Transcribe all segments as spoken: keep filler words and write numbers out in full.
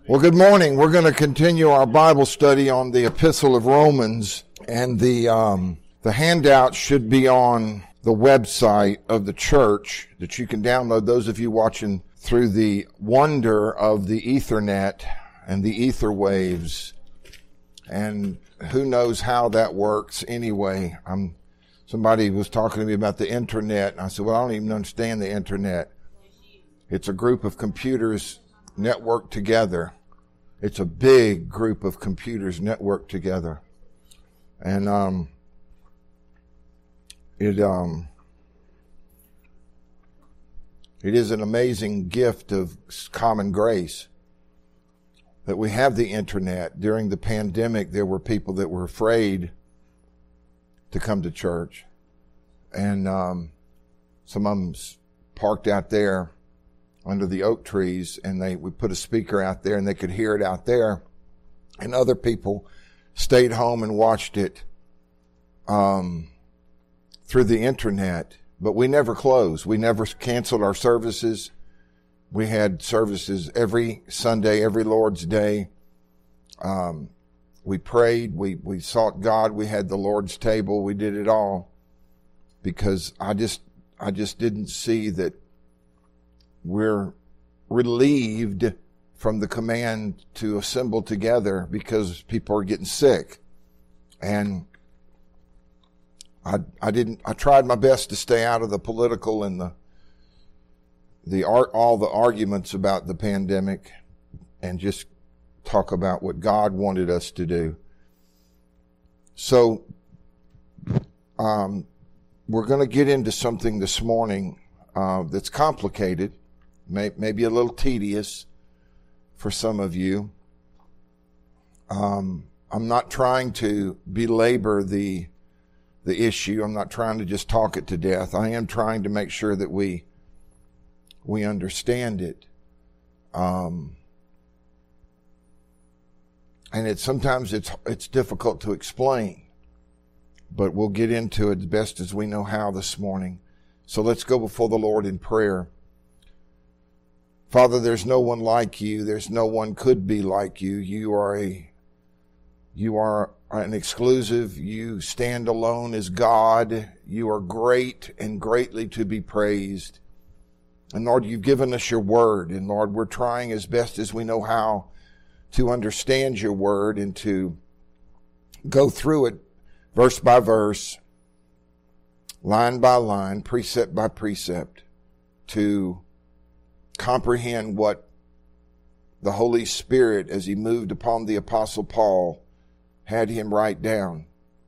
Well, good morning. We're going to continue our Bible study on the Epistle of Romans, and the um, the handout should be on the website of the church that you can download. Those of you watching through the wonder of the Ethernet and the ether waves, and who knows how that works anyway. I'm somebody was talking to me about the internet, and I said, "Well, I don't even understand the internet. It's a group of computers networked together." It's a big group of computers networked together. And um, it um, it is an amazing gift of common grace that we have the internet. During the pandemic, there were people that were afraid to come to church. And um, some of them parked out there under the oak trees, and they we put a speaker out there and they could hear it out there, and other people stayed home and watched it um through the internet. But we never closed. We never canceled our services. We had services every Sunday, every Lord's Day. Um we prayed, we we sought God, we had the Lord's table, we did it all, because I just I just didn't see that we're relieved from the command to assemble together because people are getting sick. And I, I didn't, I tried my best to stay out of the political and the, the art, all the arguments about the pandemic, and just talk about what God wanted us to do. So, um, we're going to get into something this morning, uh, that's complicated. Maybe a little tedious for some of you. Um, I'm not trying to belabor the the issue. I'm not trying to just talk it to death. I am trying to make sure that we we understand it. Um, and it's sometimes it's it's difficult to explain, but we'll get into it as best as we know how this morning. So let's go before the Lord in prayer. Father, there's no one like you. There's no one could be like you. You are a, you are an exclusive. You stand alone as God. You are great and greatly to be praised. And Lord, you've given us your word. And Lord, we're trying as best as we know how to understand your word and to go through it verse by verse, line by line, precept by precept, to comprehend what the Holy Spirit, as he moved upon the Apostle Paul, had him write down.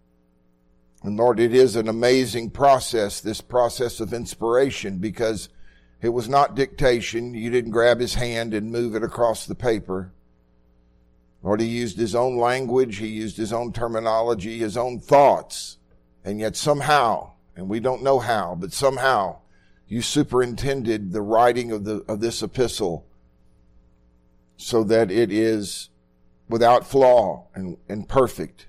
And Lord, it is an amazing process, this process of inspiration, because it was not dictation. You didn't grab his hand and move it across the paper. Lord, he used his own language, he used his own terminology, his own thoughts, and yet somehow, and we don't know how, but somehow, you superintended the writing of the of this epistle so that it is without flaw and, and perfect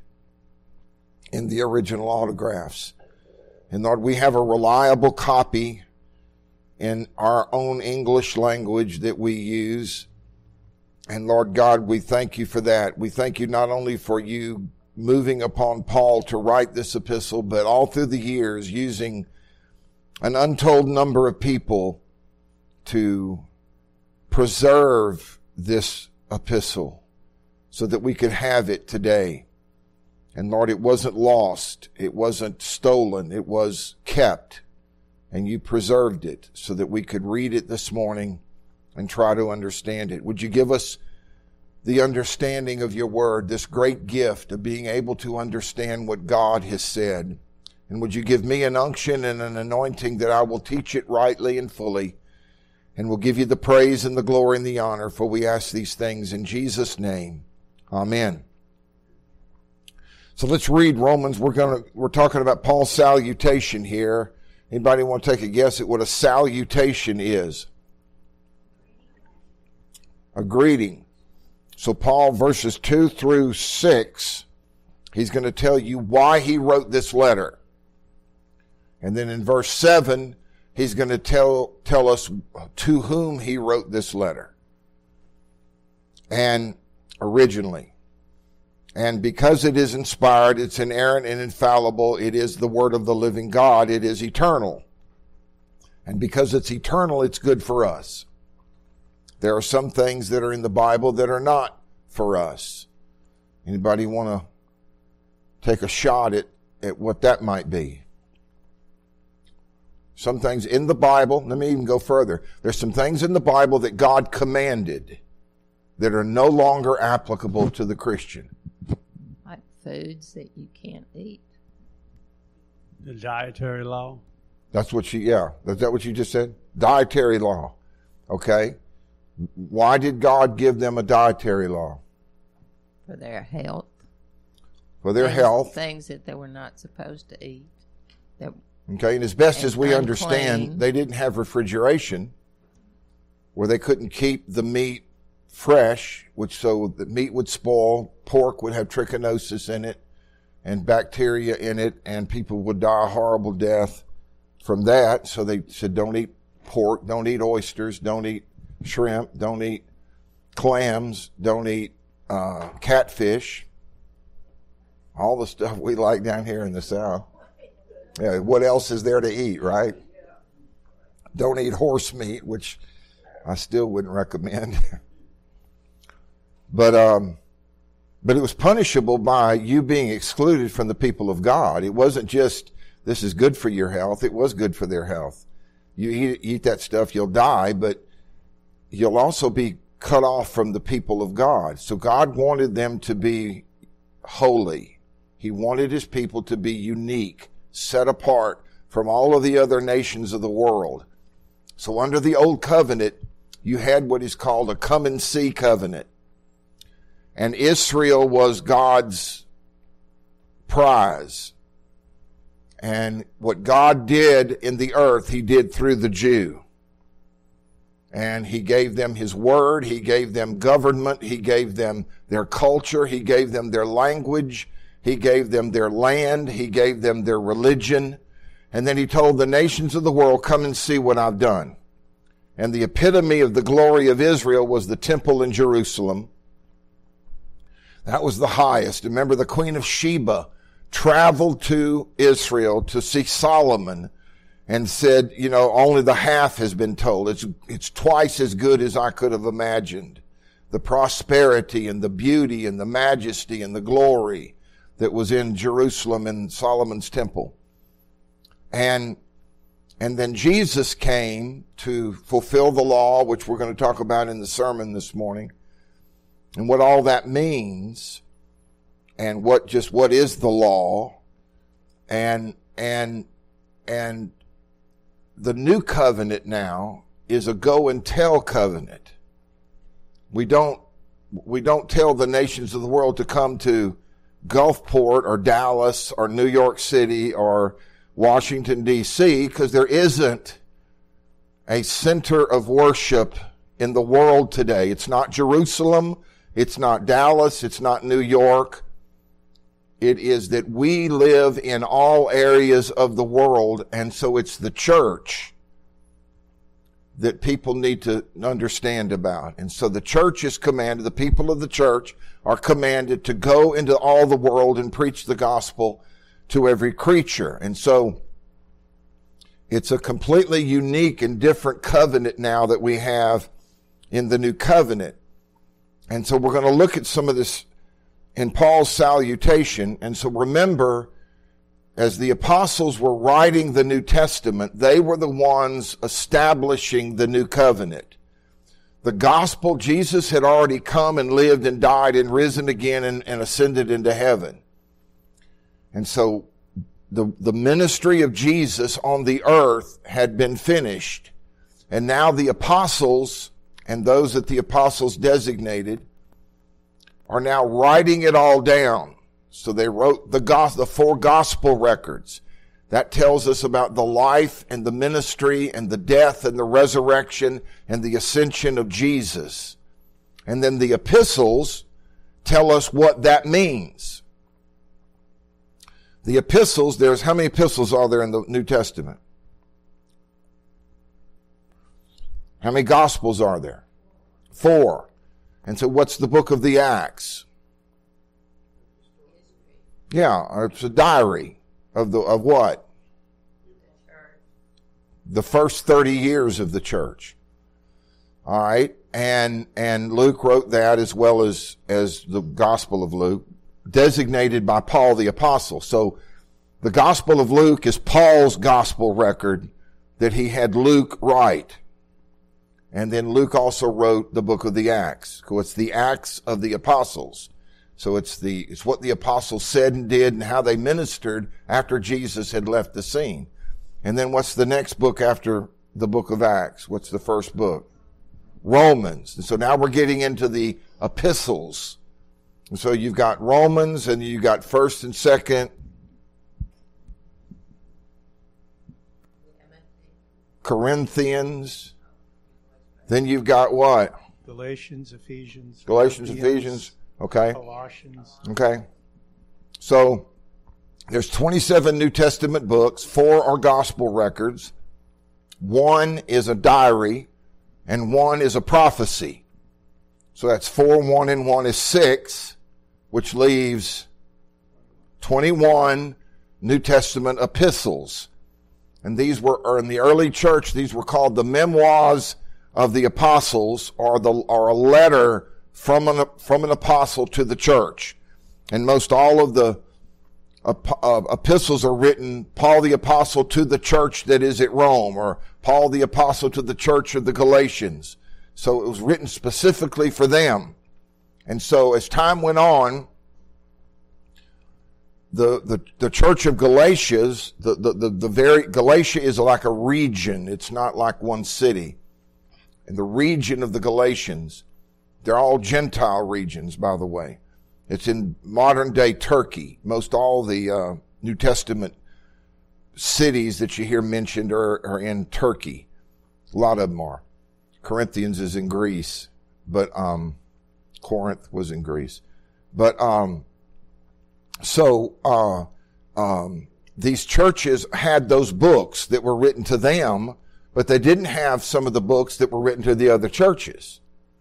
in the original autographs. And Lord, we have a reliable copy in our own English language that we use. And Lord God, we thank you for that. We thank you not only for you moving upon Paul to write this epistle, but all through the years using an untold number of people to preserve this epistle so that we could have it today. And Lord, it wasn't lost. It wasn't stolen. It was kept. And you preserved it so that we could read it this morning and try to understand it. Would you give us the understanding of your word, this great gift of being able to understand what God has said? And would you give me an unction and an anointing that I will teach it rightly and fully, and will give you the praise and the glory and the honor, for we ask these things in Jesus' name. Amen. So let's read Romans. We're going to, we're talking about Paul's salutation here. Anybody want to take a guess at what a salutation is? A greeting. So Paul, verses two through six, he's going to tell you why he wrote this letter. And then in verse seven, he's going to tell, tell us to whom he wrote this letter. and originally. And because it is inspired, it's inerrant and infallible, it is the word of the living God, it is eternal. And because it's eternal, it's good for us. There are some things that are in the Bible that are not for us. Anybody want to take a shot at, at what that might be? Some things in the Bible, let me even go further. There's some things in the Bible that God commanded that are no longer applicable to the Christian. Like foods that you can't eat. The dietary law. That's what she, yeah. Is that what you just said? Dietary law. Okay. Why did God give them a dietary law? For their health. For their things, health. Things that they were not supposed to eat. That, okay. And as best and as we unclean. understand, they didn't have refrigeration where they couldn't keep the meat fresh, which so the meat would spoil, pork would have trichinosis in it and bacteria in it, and people would die a horrible death from that. So they said, don't eat pork, don't eat oysters, don't eat shrimp, don't eat clams, don't eat uh, catfish, all the stuff we like down here in the South. Yeah, what else is there to eat, right? Don't eat horse meat, which I still wouldn't recommend. But um, but it was punishable by you being excluded from the people of God. It wasn't just, this is good for your health. It was good for their health. You eat, eat that stuff, you'll die, but you'll also be cut off from the people of God. So God wanted them to be holy. He wanted his people to be unique, set apart from all of the other nations of the world. So under the old covenant, you had what is called a come and see covenant. And Israel was God's prize. And what God did in the earth, he did through the Jew. And he gave them his word, he gave them government, he gave them their culture, he gave them their language, he gave them their land, he gave them their religion. And then he told the nations of the world, come and see what I've done. And the epitome of the glory of Israel was the temple in Jerusalem. That was the highest. Remember, the Queen of Sheba traveled to Israel to see Solomon and said, you know, only the half has been told. It's, it's twice as good as I could have imagined. The prosperity and the beauty and the majesty and the glory that was in Jerusalem and Solomon's temple. And, and then Jesus came to fulfill the law, which we're going to talk about in the sermon this morning. And what all that means, and what just what is the law, and and and the new covenant now is a go and tell covenant. We don't we don't tell the nations of the world to come to Gulfport or Dallas or New York City or Washington D C because there isn't a center of worship in the world today. It's not Jerusalem. It's not Dallas. It's not New York. It is that we live in all areas of the world, and so it's the church that people need to understand about. And so the church is commanded, the people of the church are commanded to go into all the world and preach the gospel to every creature. And so it's a completely unique and different covenant now that we have in the new covenant. And so we're going to look at some of this in Paul's salutation. And so remember, as the apostles were writing the New Testament, they were the ones establishing the new covenant. The gospel, Jesus had already come and lived and died and risen again and, and ascended into heaven. And so the, the ministry of Jesus on the earth had been finished. And now the apostles and those that the apostles designated are now writing it all down. So they wrote the gospel, the four gospel records. That tells us about the life and the ministry and the death and the resurrection and the ascension of Jesus. And then the epistles tell us what that means. The epistles, there's, how many epistles are there in the New Testament? How many gospels are there? Four. And so what's the book of the Acts? Yeah, it's a diary of the of what? The first thirty years of the church. All right. And and Luke wrote that, as well as as the Gospel of Luke, designated by Paul the Apostle. So the Gospel of Luke is Paul's gospel record that he had Luke write. And then Luke also wrote the book of the Acts. So it's the Acts of the Apostles. So it's the it's what the apostles said and did and how they ministered after Jesus had left the scene. And then what's the next book after the book of Acts? What's the first book? Romans. And so now we're getting into the epistles. And so you've got Romans, and you've got first and second Corinthians. Then you've got what? Galatians, Ephesians. Galatians, Ephesians. Okay. Colossians. Okay. So there's twenty-seven New Testament books. Four are gospel records. One is a diary, and one is a prophecy. So that's four, one, and one is six, which leaves twenty-one New Testament epistles. And these were, or in the early church, these were called the memoirs of the apostles, or the, or a letter from an, from an apostle to the church. And most all of the uh, epistles are written, Paul the apostle to the church that is at Rome, or Paul the apostle to the church of the Galatians. So it was written specifically for them. And so as time went on, the, the, the church of Galatians, the, the, the, the very, Galatia is like a region. It's not like one city. And the region of the Galatians, they're all Gentile regions, by the way. It's in modern day Turkey. Most all the uh, New Testament cities that you hear mentioned are, are in Turkey. A lot of them are. Corinthians is in Greece, but um, Corinth was in Greece. But um, so uh, um, these churches had those books that were written to them, but they didn't have some of the books that were written to the other churches.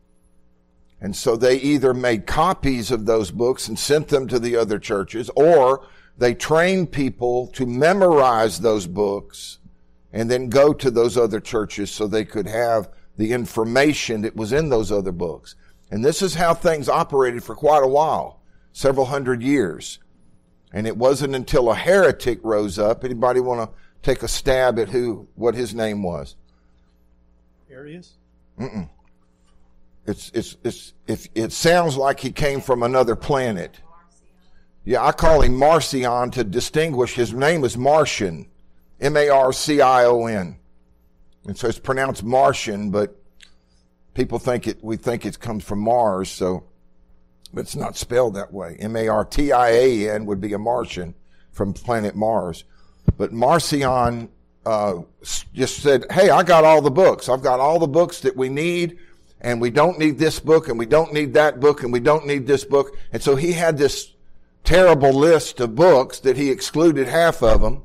And so they either made copies of those books and sent them to the other churches, or they trained people to memorize those books and then go to those other churches so they could have the information that was in those other books. And this is how things operated for quite a while, several hundred years. And it wasn't until a heretic rose up. Anybody want to take a stab at who, what his name was? Arius? Mm-mm. It's, it's, it's, it, it sounds like he came from another planet. Yeah, I call him Marcion to distinguish. His name is Marcion. M A R C I O N. And so it's pronounced Martian, but people think it, we think it comes from Mars, so, but it's not spelled that way. M A R T I A N would be a Martian from planet Mars. But Marcion, uh, just said, hey, I got all the books. I've got all the books that we need, and we don't need this book, and we don't need that book, and we don't need this book. And so he had this terrible list of books that he excluded half of them.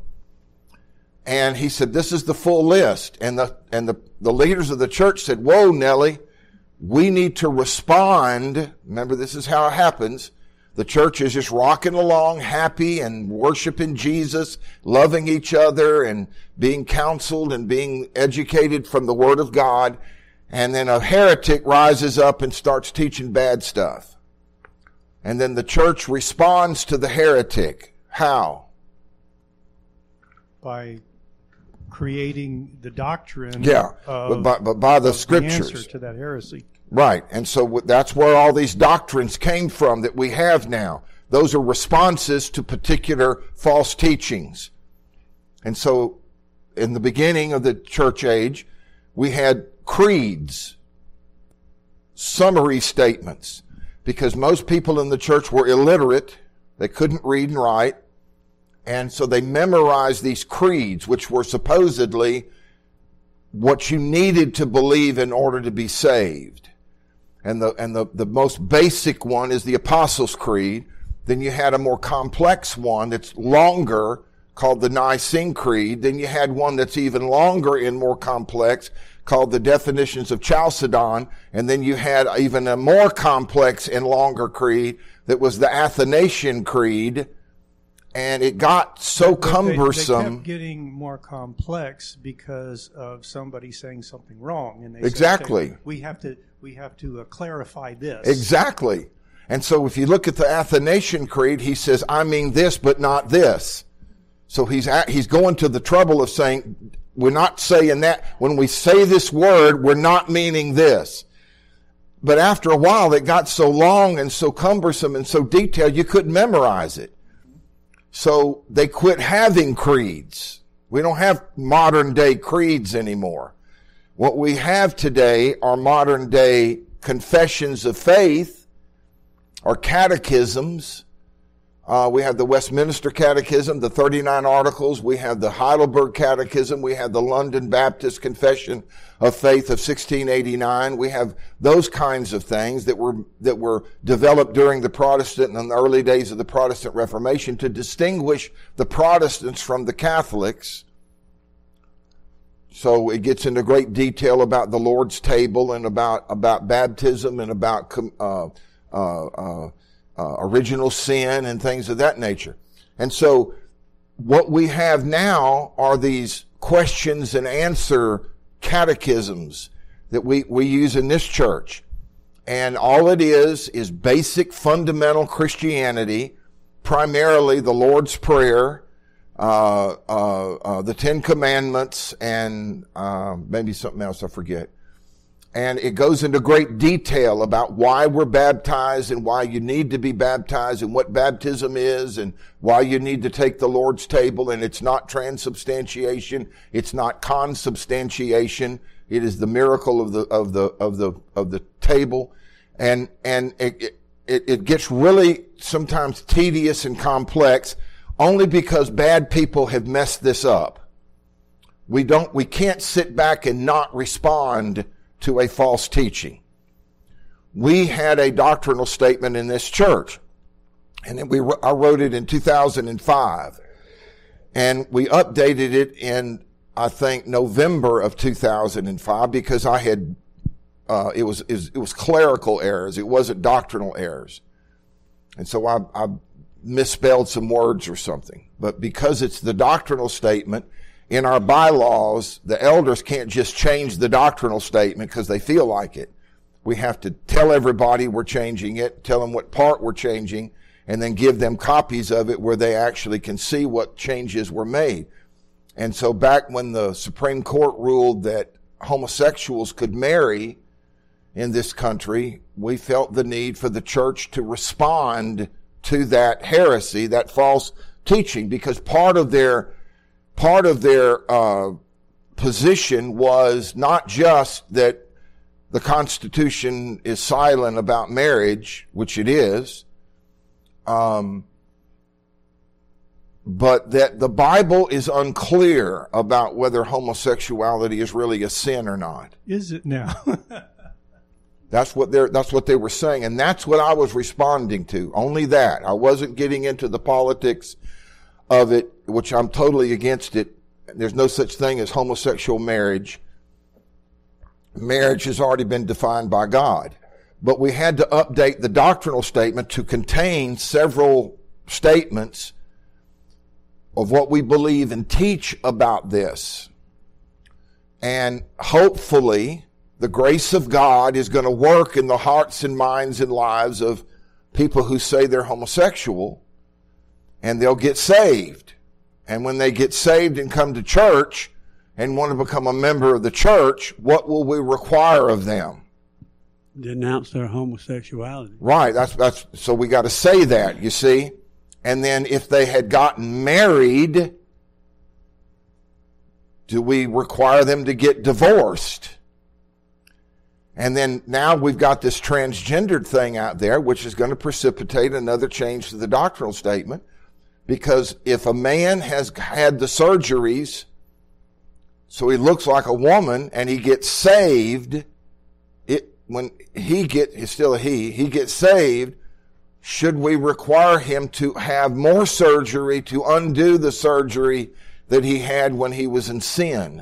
And he said, this is the full list. And the, and the, the leaders of the church said, whoa, Nelly, we need to respond. Remember, this is how it happens. The church is just rocking along, happy and worshiping Jesus, loving each other and being counseled and being educated from the Word of God. And then a heretic rises up and starts teaching bad stuff. And then the church responds to the heretic. How? By creating the doctrine yeah, of, but by, but by the of scriptures. The answer to that heresy. Right. And so that's where all these doctrines came from that we have now. Those are responses to particular false teachings. And so in the beginning of the church age, we had creeds, summary statements, because most people in the church were illiterate. They couldn't read and write. And so they memorized these creeds, which were supposedly what you needed to believe in order to be saved. And the, and the, the most basic one is the Apostles' Creed. Then you had a more complex one that's longer called the Nicene Creed. Then you had one that's even longer and more complex called the Definitions of Chalcedon. And then you had even a more complex and longer creed that was the Athanasian Creed. And it got so But they- cumbersome. They, kept getting more complex because of somebody saying something wrong, and they said, Exactly. okay, we have to we have to uh, clarify this. Exactly. And so if you look at the Athanasian Creed, he says, I mean this, but not this. So he's at, he's going to the trouble of saying, we're not saying that. When we say this word, we're not meaning this. But after a while, it got so long and so cumbersome and so detailed, you couldn't memorize it. So they quit having creeds. We don't have modern day creeds anymore. What we have today are modern day confessions of faith or catechisms. Uh, we have the Westminster Catechism, the thirty-nine Articles. We have the Heidelberg Catechism. We have the London Baptist Confession of Faith of sixteen eighty-nine. We have those kinds of things that were that were developed during the Protestant and the early days of the Protestant Reformation to distinguish the Protestants from the Catholics. So it gets into great detail about the Lord's table and about about baptism and about uh, uh, uh, uh, original sin and things of that nature. And so what we have now are these questions and answer catechisms that we, we use in this church. And all it is is basic fundamental Christianity, primarily the Lord's Prayer, uh, uh, uh, the Ten Commandments, and uh, maybe something else I forget. And it goes into great detail about why we're baptized and why you need to be baptized and what baptism is and why you need to take the Lord's table. And it's not transubstantiation. It's not consubstantiation. It is the miracle of the, of the, of the, of the table. And, and it, it, it gets really sometimes tedious and complex only because bad people have messed this up. We don't, we can't sit back and not respond to a false teaching. We had a doctrinal statement in this church, and we I wrote it in two thousand five, and we updated it in I think November of two thousand five because I had uh, it was, it was it was clerical errors. It wasn't doctrinal errors, and so I, I misspelled some words or something. But because it's the doctrinal statement. In our bylaws, the elders can't just change the doctrinal statement because they feel like it. We have to tell everybody we're changing it, tell them what part we're changing, and then give them copies of it where they actually can see what changes were made. And so back when the Supreme Court ruled that homosexuals could marry in this country, we felt the need for the church to respond to that heresy, that false teaching, because part of their Part of their uh, position was not just that the Constitution is silent about marriage, which it is, um, but that the Bible is unclear about whether homosexuality is really a sin or not. Is it now? That's what they're, that's what they were saying, and that's what I was responding to. Only that. I wasn't getting into the politics of it, which I'm totally against it. There's no such thing as homosexual marriage. Marriage has already been defined by God. But we had to update the doctrinal statement to contain several statements of what we believe and teach about this. And hopefully, the grace of God is going to work in the hearts and minds and lives of people who say they're homosexual, and they'll get saved. And when they get saved and come to church and want to become a member of the church, what will we require of them? Denounce their homosexuality. Right. That's, that's, so we got to say that, you see. And then if they had gotten married, do we require them to get divorced? And then now we've got this transgendered thing out there, which is going to precipitate another change to the doctrinal statement. Because if a man has had the surgeries, so he looks like a woman, and he gets saved, it, when he get, it's still a he, he gets saved, should we require him to have more surgery to undo the surgery that he had when he was in sin?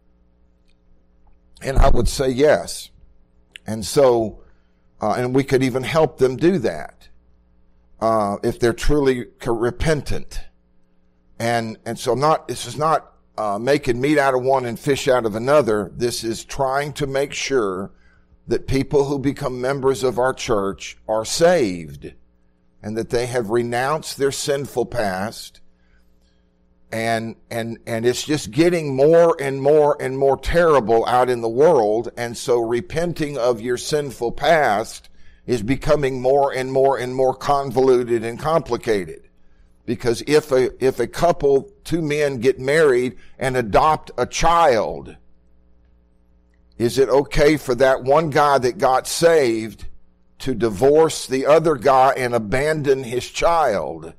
And I would say yes. And so, uh, and we could even help them do that, uh, if they're truly repentant. And, and so not, this is not, uh, making meat out of one and fish out of another. This is trying to make sure that people who become members of our church are saved and that they have renounced their sinful past. And, and, and it's just getting more and more and more terrible out in the world. And so repenting of your sinful past is becoming more and more and more convoluted and complicated. Because if a, if a couple, two men get married and adopt a child, is it okay for that one guy that got saved to divorce the other guy and abandon his child?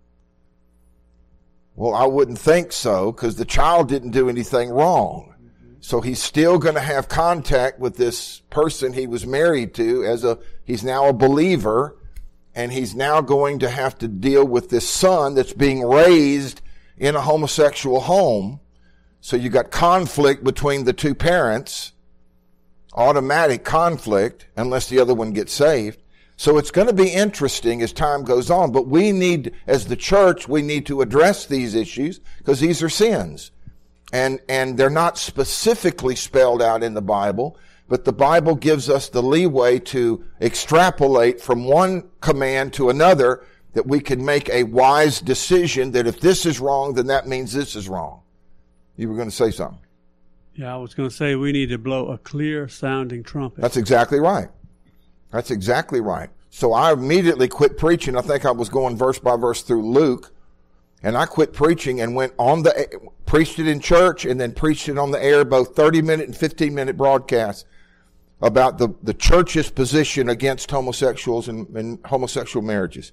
Well, I wouldn't think so, because the child didn't do anything wrong. So he's still going to have contact with this person he was married to as a, he's now a believer, and he's now going to have to deal with this son that's being raised in a homosexual home. So you got conflict between the two parents, automatic conflict, unless the other one gets saved. So it's going to be interesting as time goes on, but we need, as the church, we need to address these issues because these are sins. And, and they're not specifically spelled out in the Bible, but the Bible gives us the leeway to extrapolate from one command to another, that we can make a wise decision that if this is wrong, then that means this is wrong. You were going to say something. Yeah, I was going to say we need to blow a clear sounding trumpet. That's exactly right. That's exactly right. So I immediately quit preaching. I think I was going verse by verse through Luke, and I quit preaching and went on the, preached it in church and then preached it on the air, both thirty minute and fifteen minute broadcasts about the, the church's position against homosexuals and, and homosexual marriages.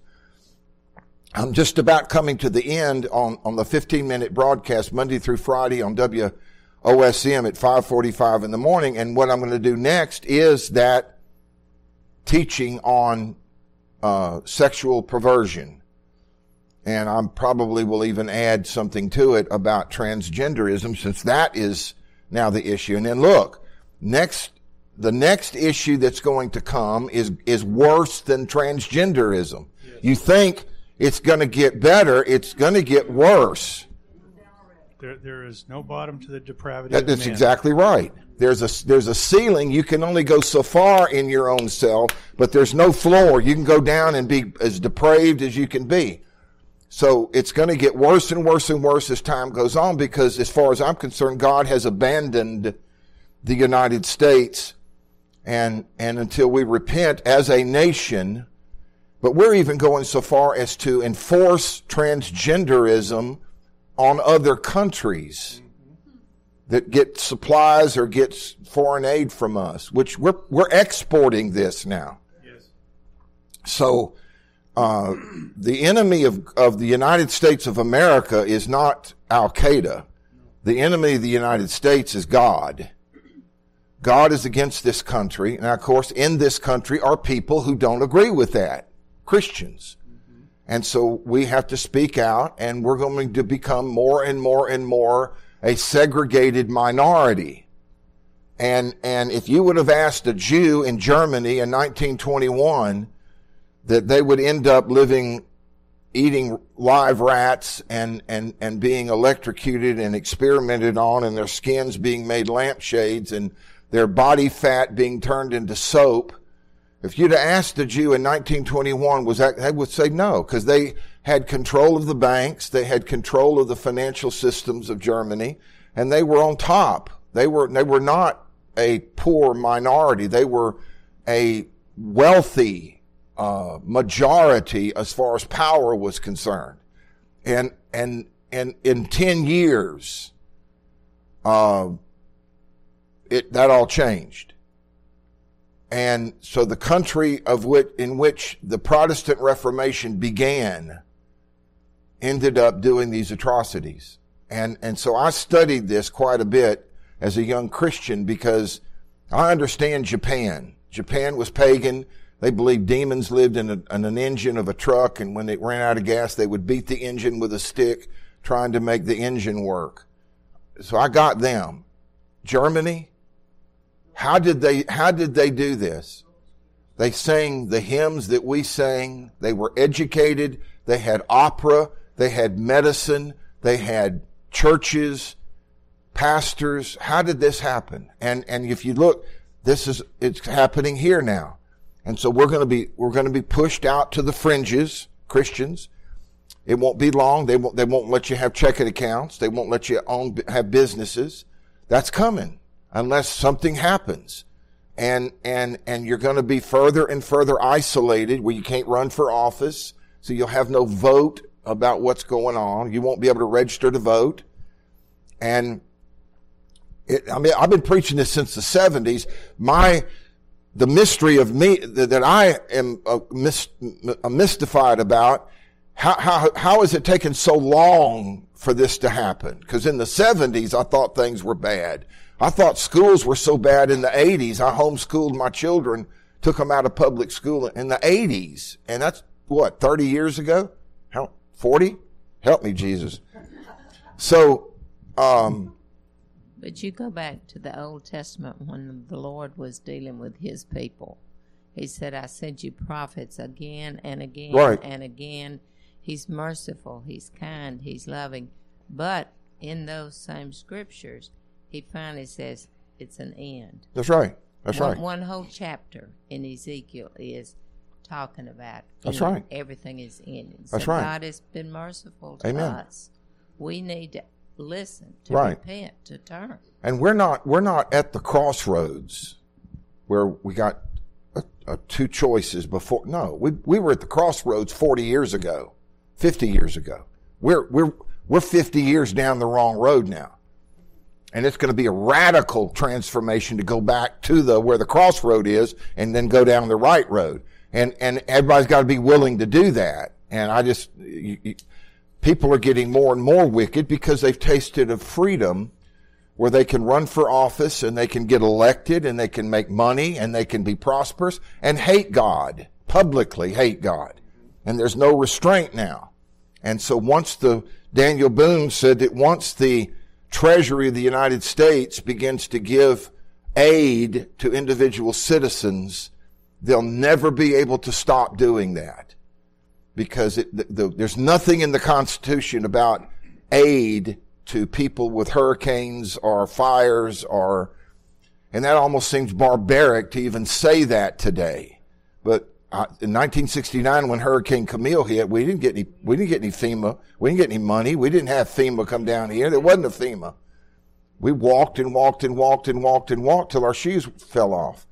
I'm just about coming to the end on, on the fifteen minute broadcast Monday through Friday on W O S M at five forty-five in the morning. And what I'm going to do next is that teaching on uh, sexual perversion. And I probably will even add something to it about transgenderism, since that is now the issue. And then look, next, the next issue that's going to come is, is worse than transgenderism. Yes. You think it's going to get better, it's going to get worse. There, there is no bottom to the depravity That, of that's man. exactly right. There's a, there's a ceiling. You can only go so far in your own self, but there's no floor. You can go down and be as depraved as you can be. So it's going to get worse and worse and worse as time goes on, because as far as I'm concerned, God has abandoned the United States, and, and until we repent as a nation, but we're even going so far as to enforce transgenderism on other countries that get supplies or gets foreign aid from us, which we're, we're exporting this now. Yes. So, uh, the enemy of, of the United States of America is not Al-Qaeda. The enemy of the United States is God. God is against this country. Now, of course, in this country are people who don't agree with that. Christians. Mm-hmm. And so we have to speak out, and we're going to become more and more and more a segregated minority. And, and if you would have asked a Jew in Germany in nineteen twenty-one that they would end up living, eating live rats and, and, and being electrocuted and experimented on, and their skins being made lampshades and their body fat being turned into soap, if you'd have asked a Jew in nineteen twenty-one, was that, they would say no, because they had control of the banks, they had control of the financial systems of Germany, and they were on top. They were, they were not a poor minority. They were a wealthy, uh, majority as far as power was concerned. And, and, and in ten years, uh, it, that all changed. And so the country of which, in which the Protestant Reformation began ended up doing these atrocities. And, and so I studied this quite a bit as a young Christian, because I understand Japan. Japan was pagan. They believed demons lived in, a, in an engine of a truck, and when it ran out of gas, they would beat the engine with a stick, trying to make the engine work. So I got them. Germany, how did they, how did they do this? They sang the hymns that we sang. They were educated. They had opera. They had medicine. They had churches, pastors. How did this happen? And, and if you look, this is, it's happening here now. And so we're going to be, we're going to be pushed out to the fringes, Christians. It won't be long. They won't, they won't let you have checking accounts. They won't let you own, have businesses. That's coming unless something happens. And, and, and you're going to be further and further isolated where you can't run for office. So you'll have no vote about what's going on. You won't be able to register to vote. And it, I mean, I've been preaching this since the seventies. My, the mystery of me that I am uh, myst, uh, mystified about, how, how, how has it taken so long for this to happen? Because in the seventies, I thought things were bad. I thought schools were so bad in the eighties. I homeschooled my children, took them out of public school in the eighties. And that's what, thirty years ago? How, forty? Help me, Jesus. So, um, But you go back to the Old Testament when the Lord was dealing with his people. He said, I sent you prophets again and again right. and again. He's merciful, he's kind, he's loving. But in those same scriptures, he finally says it's an end. That's right. That's one, right. One whole chapter in Ezekiel is talking about That's you know, right. everything is ending. So That's right. God has been merciful to Amen. us. We need to listen, to Right. repent, to turn. And we're not, we're not at the crossroads where we got a, a two choices before. No, we, we were at the crossroads forty years ago, fifty years ago. We're, we're, we're fifty years down the wrong road now. And it's going to be a radical transformation to go back to the, where the crossroad is and then go down the right road. And, and everybody's got to be willing to do that. And I just, you, you, people are getting more and more wicked because they've tasted of freedom where they can run for office and they can get elected and they can make money and they can be prosperous and hate God, publicly hate God. And there's no restraint now. And so once the, Daniel Boone said that once the Treasury of the United States begins to give aid to individual citizens, they'll never be able to stop doing that. Because it, the, the, there's nothing in the Constitution about aid to people with hurricanes or fires or, and that almost seems barbaric to even say that today. But uh, in nineteen sixty-nine, when Hurricane Camille hit, we didn't get any, we didn't get any FEMA. We didn't get any money. We didn't have FEMA come down here. There wasn't a FEMA. We walked and walked and walked and walked and walked till our shoes fell off.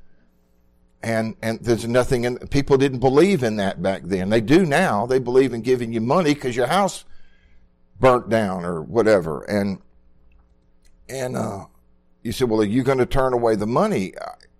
And, and there's nothing in, people didn't believe in that back then. They do now. They believe in giving you money because your house burnt down or whatever. And, and, uh, you said, well, are you going to turn away the money?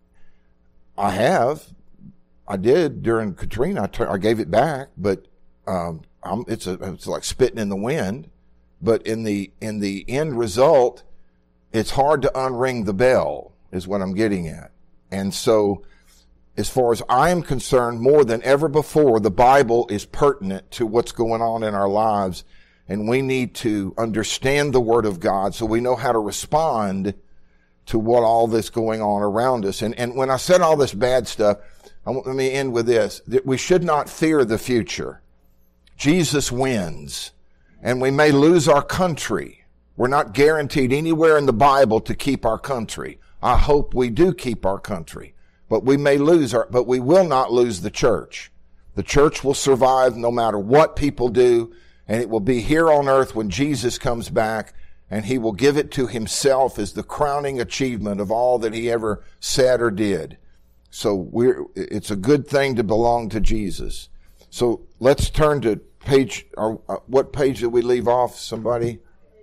I, I have. I did during Katrina. I, tur- I gave it back, but, um, I'm, it's a, it's like spitting in the wind. But in the, in the end result, it's hard to unring the bell is what I'm getting at. And so, as far as I am concerned, more than ever before, the Bible is pertinent to what's going on in our lives. And we need to understand the Word of God so we know how to respond to what all this going on around us. And, and when I said all this bad stuff, I want, let me end with this, that we should not fear the future. Jesus wins. And we may lose our country. We're not guaranteed anywhere in the Bible to keep our country. I hope we do keep our country. But we may lose our, but we will not lose the church. The church will survive no matter what people do, and it will be here on earth when Jesus comes back, and he will give it to himself as the crowning achievement of all that he ever said or did. So we're, it's a good thing to belong to Jesus. So let's turn to page, or uh, what page did we leave off? Somebody?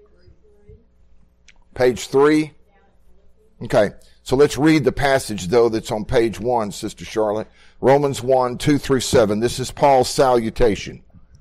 Page three? Okay. So let's read the passage, though, that's on page one, Sister Charlotte. Romans one, two through seven. This is Paul's salutation.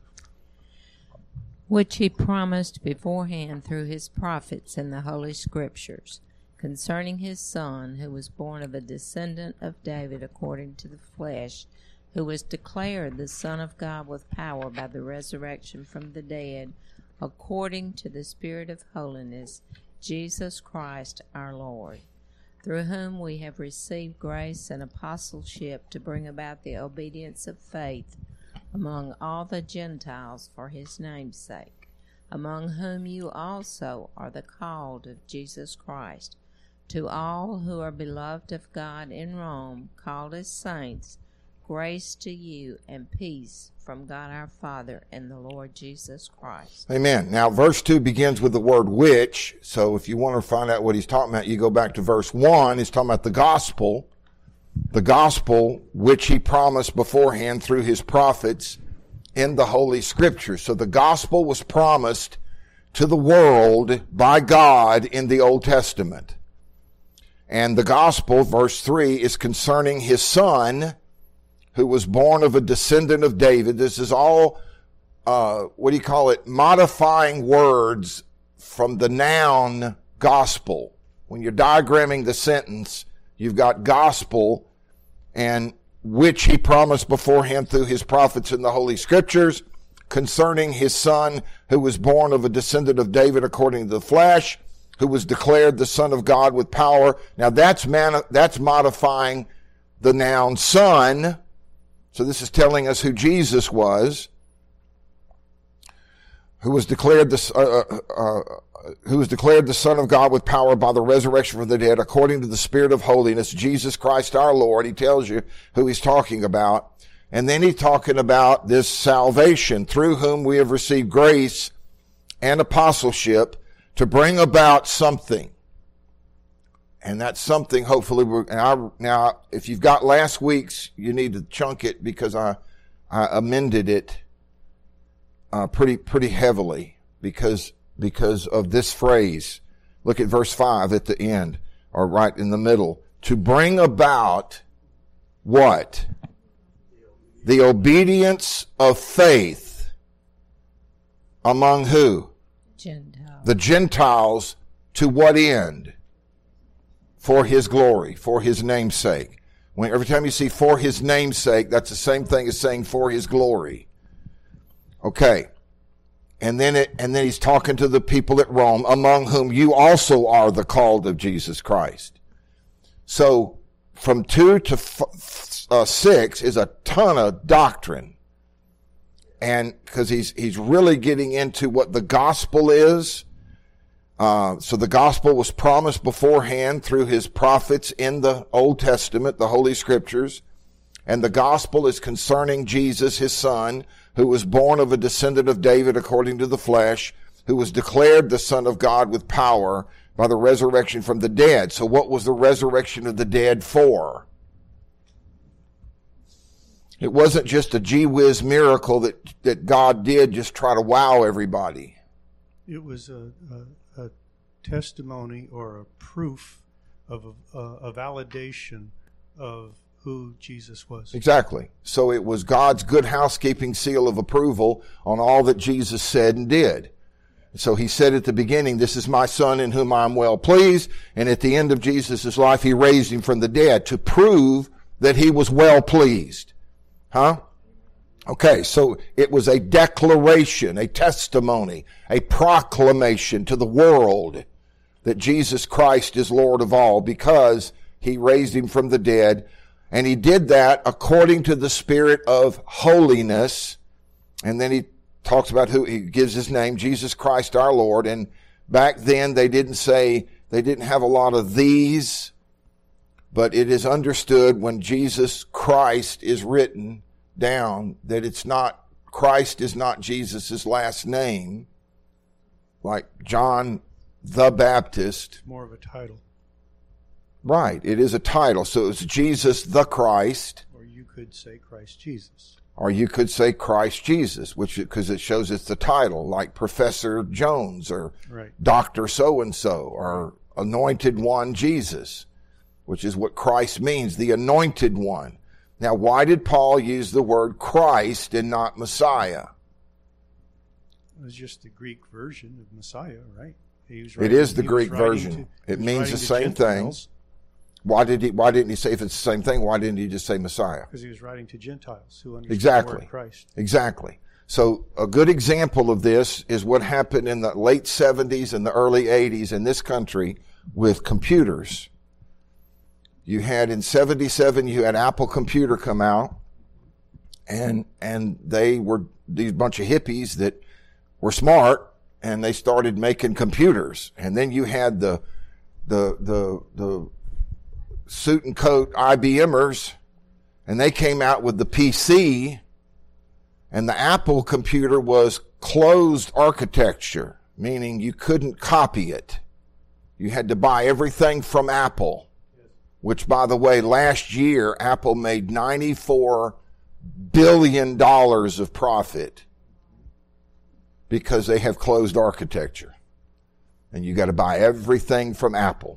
Which he promised beforehand through his prophets in the Holy Scriptures, concerning his Son, who was born of a descendant of David according to the flesh, who was declared the Son of God with power by the resurrection from the dead, according to the Spirit of holiness, Jesus Christ our Lord, through whom we have received grace and apostleship to bring about the obedience of faith among all the Gentiles for his name's sake, among whom you also are the called of Jesus Christ. To all who are beloved of God in Rome, called as saints, grace to you and peace from God our Father and the Lord Jesus Christ. Amen. Now, verse two begins with the word which. So if you want to find out what he's talking about, you go back to verse one. He's talking about the gospel. The gospel which he promised beforehand through his prophets in the Holy Scriptures. So the gospel was promised to the world by God in the Old Testament. And the gospel, verse three, is concerning his son, who was born of a descendant of David. This is all, uh, what do you call it, modifying words from the noun gospel. When you're diagramming the sentence, you've got gospel, and which he promised beforehand through his prophets in the Holy Scriptures, concerning his son, who was born of a descendant of David according to the flesh, who was declared the Son of God with power. Now that's man, that's modifying the noun son. So this is telling us who Jesus was, who was declared the uh, uh, uh, who was declared the Son of God with power by the resurrection from the dead, according to the Spirit of holiness, Jesus Christ our Lord. He tells you who he's talking about. And then he's talking about this salvation, through whom we have received grace and apostleship to bring about something. And that something, hopefully, we're, and I, now, if you've got last week's, you need to chunk it, because I, I amended it uh, pretty, pretty heavily because, because of this phrase. Look at verse five at the end, or right in the middle. To bring about what? The obedience of faith among who? Gentiles. The Gentiles. To what end? For his glory, for his name's sake. When every time you see for his name's sake, that's the same thing as saying for his glory. Okay. And then it, and then he's talking to the people at Rome, among whom you also are the called of Jesus Christ. So from two to f- uh, six is a ton of doctrine. And because he's, he's really getting into what the gospel is. Uh, so the gospel was promised beforehand through his prophets in the Old Testament, the Holy Scriptures. And the gospel is concerning Jesus, his son, who was born of a descendant of David according to the flesh, who was declared the Son of God with power by the resurrection from the dead. So what was the resurrection of the dead for? It wasn't just a gee whiz miracle that, that God did just try to wow everybody. It was a, a, a testimony or a proof of a, a validation of who Jesus was. Exactly. So it was God's good housekeeping seal of approval on all that Jesus said and did. So he said at the beginning, this is my son in whom I am well pleased. And at the end of Jesus' life, he raised him from the dead to prove that he was well pleased. Huh? Okay, so it was a declaration, a testimony, a proclamation to the world that Jesus Christ is Lord of all, because he raised him from the dead. And he did that according to the Spirit of holiness. And then he talks about who, he gives his name, Jesus Christ our Lord. And back then they didn't say, they didn't have a lot of these, but it is understood when Jesus Christ is written down that it's not, Christ is not Jesus' last name, like John the Baptist. It's more of a title. Right, it is a title. So it's Jesus the Christ. Or you could say Christ Jesus. Or you could say Christ Jesus, which, because it shows it's the title, like Professor Jones or right. Doctor So-and-so or Anointed One Jesus, which is what Christ means, the Anointed One. Now, why did Paul use the word Christ and not Messiah? It was just the Greek version of Messiah, right? He was It writing, is the he Greek was writing version. to, it he was means the writing to same thing. Gentiles. Why did he? Why didn't he say, if it's the same thing, why didn't he just say Messiah? Because he was writing to Gentiles who understood Exactly. the word Christ. Exactly. So a good example of this is what happened in the late seventies and the early eighties in this country with computers. You had in seventy-seven, you had Apple Computer come out, and and they were these bunch of hippies that were smart, and they started making computers. And then you had the the the the suit and coat I B Mers, and they came out with the P C. And the Apple computer was closed architecture, meaning you couldn't copy it. You had to buy everything from Apple, which, by the way, last year, Apple made ninety-four billion dollars of profit because they have closed architecture. And you got to buy everything from Apple.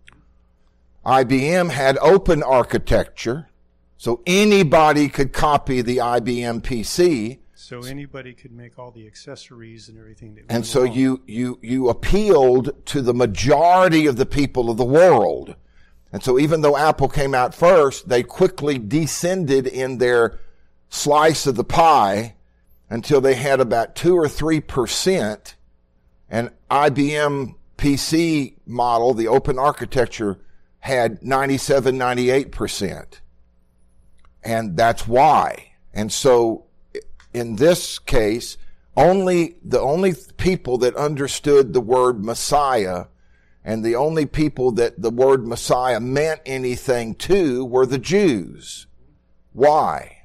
I B M had open architecture. So anybody could copy the I B M P C. So anybody could make all the accessories and everything. That and so you, you, you appealed to the majority of the people of the world. And so even though Apple came out first, they quickly descended in their slice of the pie until they had about two or three percent. And I B M P C model, the open architecture, had ninety-seven, ninety-eight percent. And that's why. And so in this case, only the only people that understood the word Messiah and the only people that the word Messiah meant anything to were the Jews. Why?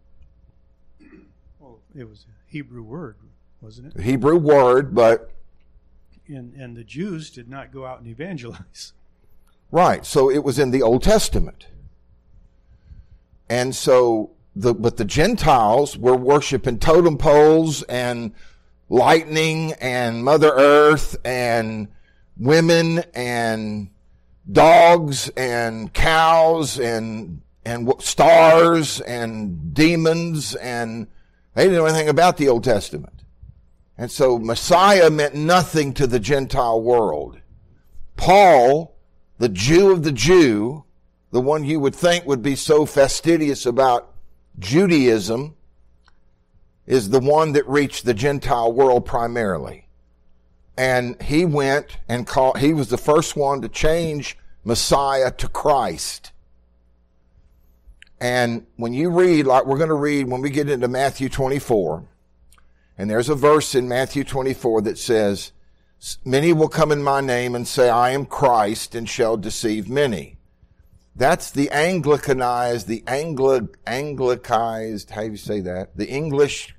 Well, it was a Hebrew word, wasn't it? Hebrew word, but... And, and the Jews did not go out and evangelize. Right. So it was in the Old Testament. And so, the, but the Gentiles were worshiping totem poles and lightning and Mother Earth and women and dogs and cows and, and stars and demons, and they didn't know anything about the Old Testament. And so Messiah meant nothing to the Gentile world. Paul, the Jew of the Jew, the one you would think would be so fastidious about Judaism, is the one that reached the Gentile world primarily. And he went and called, he was the first one to change Messiah to Christ. And when you read, like we're going to read when we get into Matthew twenty-four, and there's a verse in Matthew twenty-four that says, many will come in my name and say, I am Christ, and shall deceive many. That's the Anglicanized, the Angli- Anglicized, how do you say that? The Englishized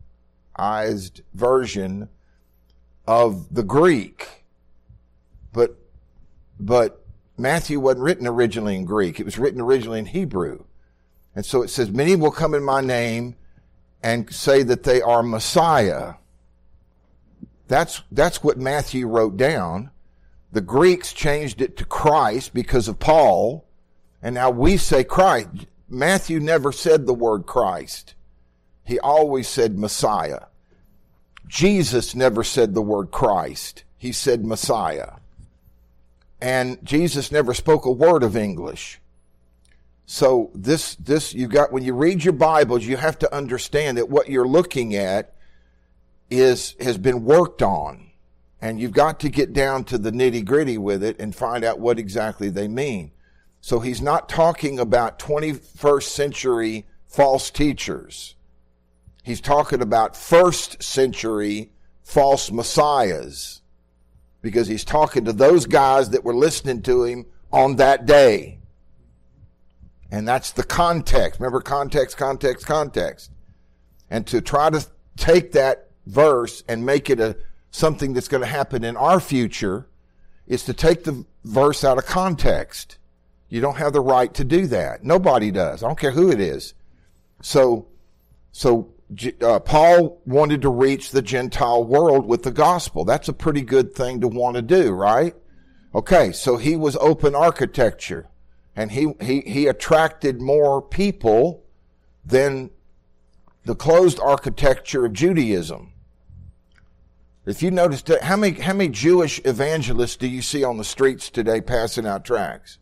version of the Greek. But, but Matthew wasn't written originally in Greek. It was written originally in Hebrew. And so it says, many will come in my name and say that they are Messiah. That's, that's what Matthew wrote down. The Greeks changed it to Christ because of Paul. And now we say Christ. Matthew never said the word Christ. He always said Messiah. Jesus never said the word Christ. He said Messiah. And Jesus never spoke a word of English. So this, this, you got, when you read your Bibles, you have to understand that what you're looking at is, has been worked on. And you've got to get down to the nitty gritty with it and find out what exactly they mean. So he's not talking about twenty-first century false teachers. He's talking about first century false messiahs, because he's talking to those guys that were listening to him on that day. And that's the context. Remember, context, context, context. And to try to take that verse and make it a something that's going to happen in our future is to take the verse out of context. You don't have the right to do that. Nobody does. I don't care who it is. So, so uh, Paul wanted to reach the Gentile world with the gospel. That's a pretty good thing to want to do, right? Okay, so he was open architecture, and he he he attracted more people than the closed architecture of Judaism. If you noticed, how many how many Jewish evangelists do you see on the streets today passing out tracts?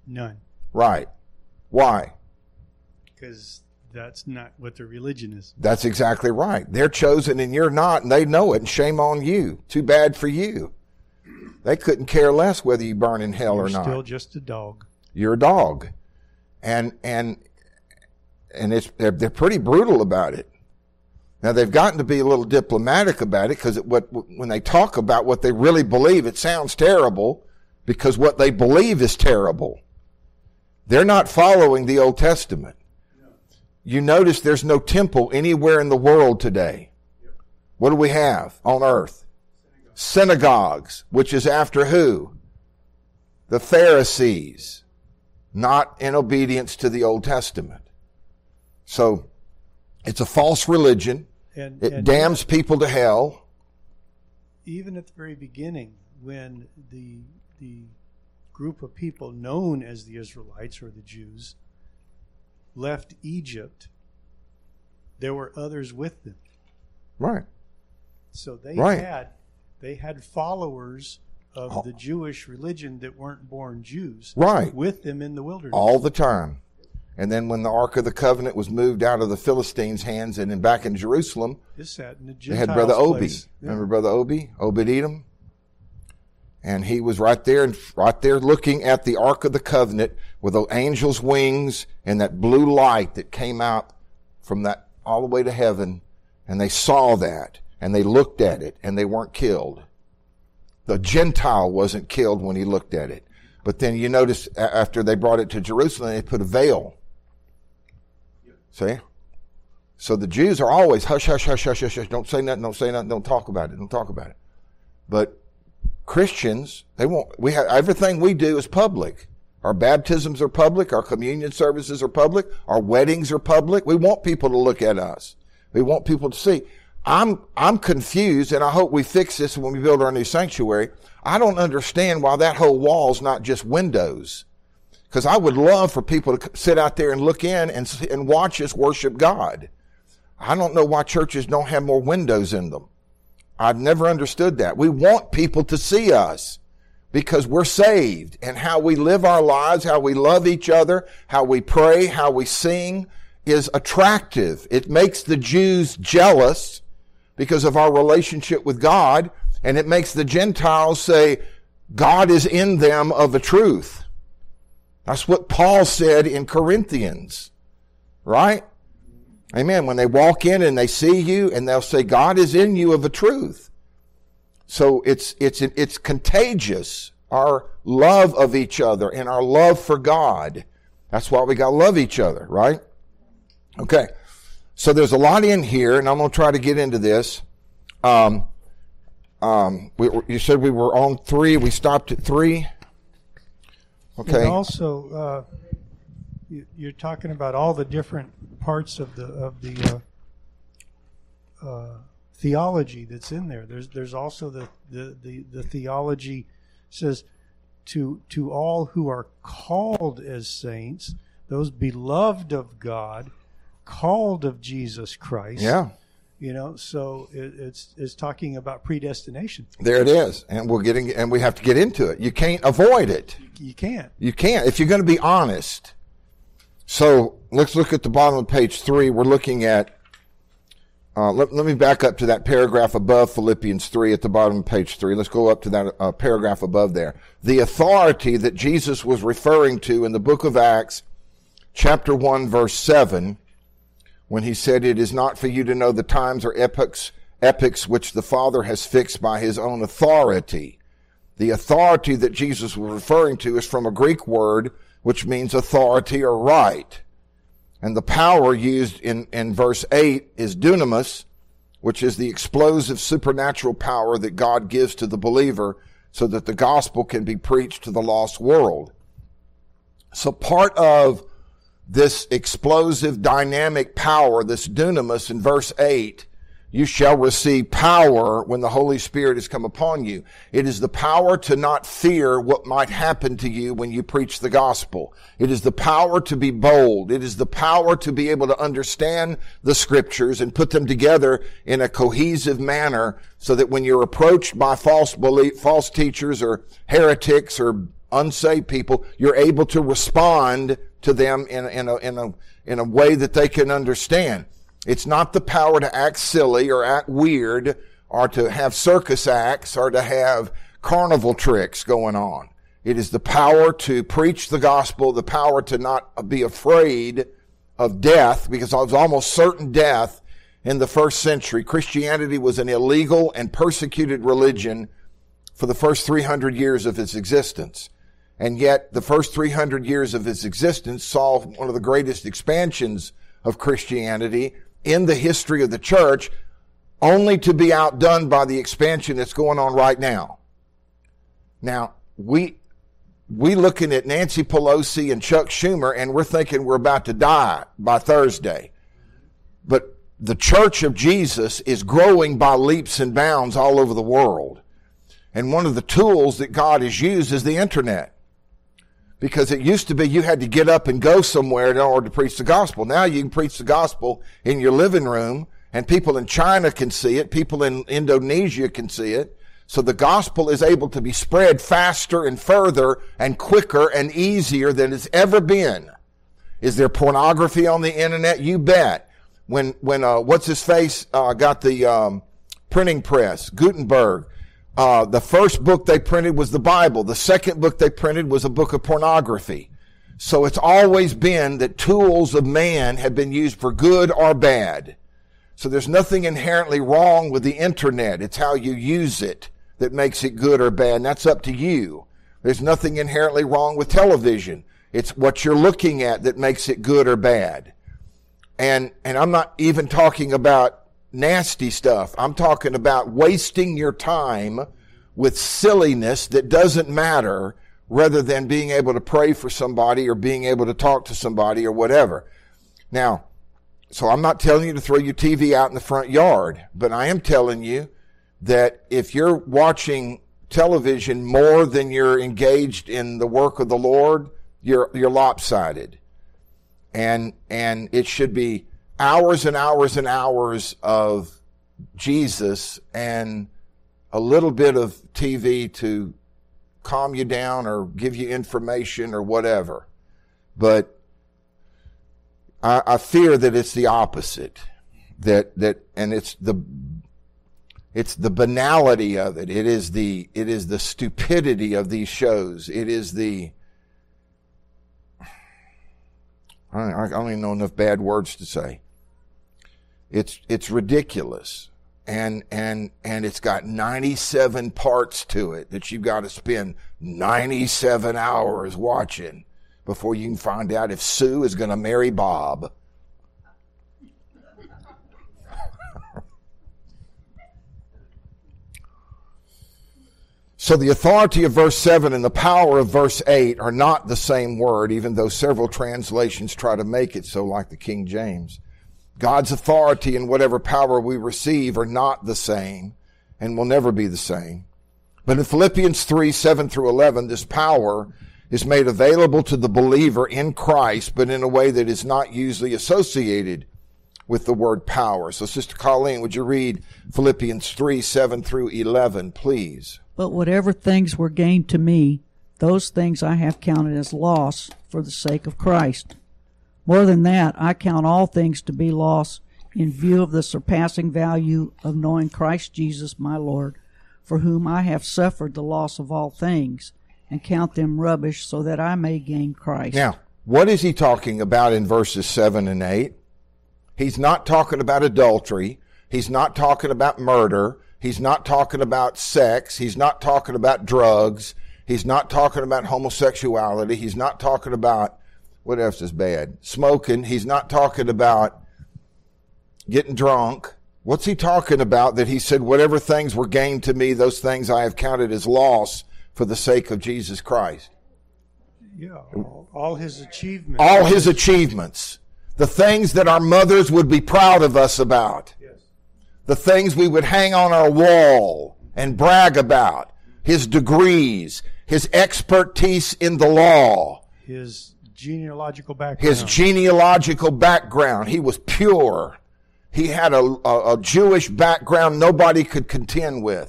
None. Right. Why? Because that's not what their religion is. That's exactly right. They're chosen and you're not, and they know it, and shame on you. Too bad for you. They couldn't care less whether you burn in hell You're or not. still just a dog. You're a dog. And and and it's they're, they're pretty brutal about it. Now, they've gotten to be a little diplomatic about it because what when they talk about what they really believe, it sounds terrible because what they believe is terrible. They're not following the Old Testament. You notice there's no temple anywhere in the world today. What do we have on earth? Synagogues, which is after who? The Pharisees, not in obedience to the Old Testament. So it's a false religion. And, It and damns people to hell. even at the very beginning, when the the group of people known as the Israelites or the Jews left Egypt, there were others with them. Right. So they Right. had they had followers of Oh. the Jewish religion that weren't born Jews Right. with them in the wilderness. All the time. And then when the Ark of the Covenant was moved out of the Philistines' hands and in, back in Jerusalem, This sat in the they Gentiles' had Brother Obi. place. Yeah. Remember Brother Obi? Obed-Edom? And he was right there, right there looking at the Ark of the Covenant with the angel's wings and that blue light that came out from that all the way to heaven. And they saw that and they looked at it and they weren't killed. The Gentile wasn't killed when he looked at it. But then you notice after they brought it to Jerusalem, they put a veil. See? So the Jews are always hush, hush, hush, hush, hush, hush. Don't say nothing, don't say nothing, don't talk about it, don't talk about it. But Christians, they won't, we have, everything we do is public. Our baptisms are public, our communion services are public, our weddings are public. We want people to look at us. We want people to see. I'm, I'm confused, and I hope we fix this when we build our new sanctuary. I don't understand why that whole wall's not just windows. Because I would love for people to sit out there and look in and, and watch us worship God. I don't know why churches don't have more windows in them. I've never understood that. We want people to see us because we're saved, and how we live our lives, how we love each other, how we pray, how we sing is attractive. It makes the Jews jealous because of our relationship with God, and it makes the Gentiles say, God is in them of a truth. That's what Paul said in Corinthians, right? Amen. When they walk in and they see you and they'll say, God is in you of a truth. So it's, it's, it's contagious, our love of each other and our love for God. That's why we got to love each other, right? Okay. So there's a lot in here, and I'm going to try to get into this. Um, um, we, you said we were on three. We stopped at three. Okay. And also, uh, you, you're talking about all the different parts of the of the uh, uh, theology that's in there. There's there's also the the the, the theology says to to all who are called as saints, those beloved of God, called of Jesus Christ. Yeah. You know, so it, it's it's talking about predestination. There it is, and we're getting, and we have to get into it. You can't avoid it. You can't. You can't if you're going to be honest. So let's look at the bottom of page three. We're looking at. Uh, let, let me back up to that paragraph above Philippians three at the bottom of page three. Let's go up to that uh, paragraph above there. The authority that Jesus was referring to in the book of Acts, chapter one, verse seven. When he said, it is not for you to know the times or epochs, epochs which the Father has fixed by his own authority. The authority that Jesus was referring to is from a Greek word which means authority or right. And the power used in, in verse eight is dunamis, which is the explosive supernatural power that God gives to the believer so that the gospel can be preached to the lost world. So part of this explosive dynamic power, this dunamis in verse eight, you shall receive power when the Holy Spirit has come upon you. It is the power to not fear what might happen to you when you preach the gospel. It is the power to be bold. It is the power to be able to understand the scriptures and put them together in a cohesive manner so that when you're approached by false belief, false teachers or heretics or unsaved people, you're able to respond to them in, in a, in a, in a way that they can understand. It's not the power to act silly or act weird or to have circus acts or to have carnival tricks going on. It is the power to preach the gospel, the power to not be afraid of death, because it was almost certain death in the first century. Christianity was an illegal and persecuted religion for the first three hundred years of its existence. And yet the first three hundred years of its existence saw one of the greatest expansions of Christianity in the history of the church, only to be outdone by the expansion that's going on right now. Now, we, we looking at Nancy Pelosi and Chuck Schumer, and we're thinking we're about to die by Thursday. But the Church of Jesus is growing by leaps and bounds all over the world. And one of the tools that God has used is the internet. Because it used to be you had to get up and go somewhere in order to preach the gospel. Now you can preach the gospel in your living room, and people in China can see it. People in Indonesia can see it. So the gospel is able to be spread faster and further and quicker and easier than it's ever been. Is there pornography on the internet? You bet. When, when, uh, what's his face, uh, got the, um, printing press, Gutenberg, uh, the first book they printed was the Bible. The second book they printed was a book of pornography. So it's always been that tools of man have been used for good or bad. So there's nothing inherently wrong with the internet. It's how you use it that makes it good or bad, and that's up to you. There's nothing inherently wrong with television. It's what you're looking at that makes it good or bad. And, and I'm not even talking about nasty stuff. I'm talking about wasting your time with silliness that doesn't matter, rather than being able to pray for somebody or being able to talk to somebody or whatever. Now, so I'm not telling you to throw your T V out in the front yard, but I am telling you that if you're watching television more than you're engaged in the work of the Lord, you're, you're lopsided. And, and it should be hours and hours and hours of Jesus and a little bit of T V to calm you down or give you information or whatever. But I, I fear that it's the opposite. That, that, and it's the, It's the banality of it. It is the, it is the stupidity of these shows. It is the, I don't, I don't even know enough bad words to say. It's, it's ridiculous. And, and, and it's got ninety-seven parts to it that you've got to spend ninety-seven hours watching before you can find out if Sue is going to marry Bob. So the authority of verse seven and the power of verse eight are not the same word, even though several translations try to make it so, like the King James. God's authority and whatever power we receive are not the same and will never be the same. But in Philippians three, seven through eleven, this power is made available to the believer in Christ, but in a way that is not usually associated with the word power. So Sister Colleen, would you read Philippians three, seven through eleven, please? But whatever things were gained to me, those things I have counted as loss for the sake of Christ. More than that, I count all things to be loss in view of the surpassing value of knowing Christ Jesus my Lord, for whom I have suffered the loss of all things, and count them rubbish, so that I may gain Christ. Now, what is he talking about in verses seven and eight? He's not talking about adultery. He's not talking about murder. He's not talking about sex. He's not talking about drugs. He's not talking about homosexuality. He's not talking about, what else is bad? Smoking. He's not talking about getting drunk. What's he talking about that he said, whatever things were gained to me, those things I have counted as loss for the sake of Jesus Christ? Yeah, all, all his achievements. All his achievements. The things that our mothers would be proud of us about. Yes. The things we would hang on our wall and brag about. His degrees, his expertise in the law. His genealogical background. His genealogical background. He was pure. He had a, a, a Jewish background nobody could contend with.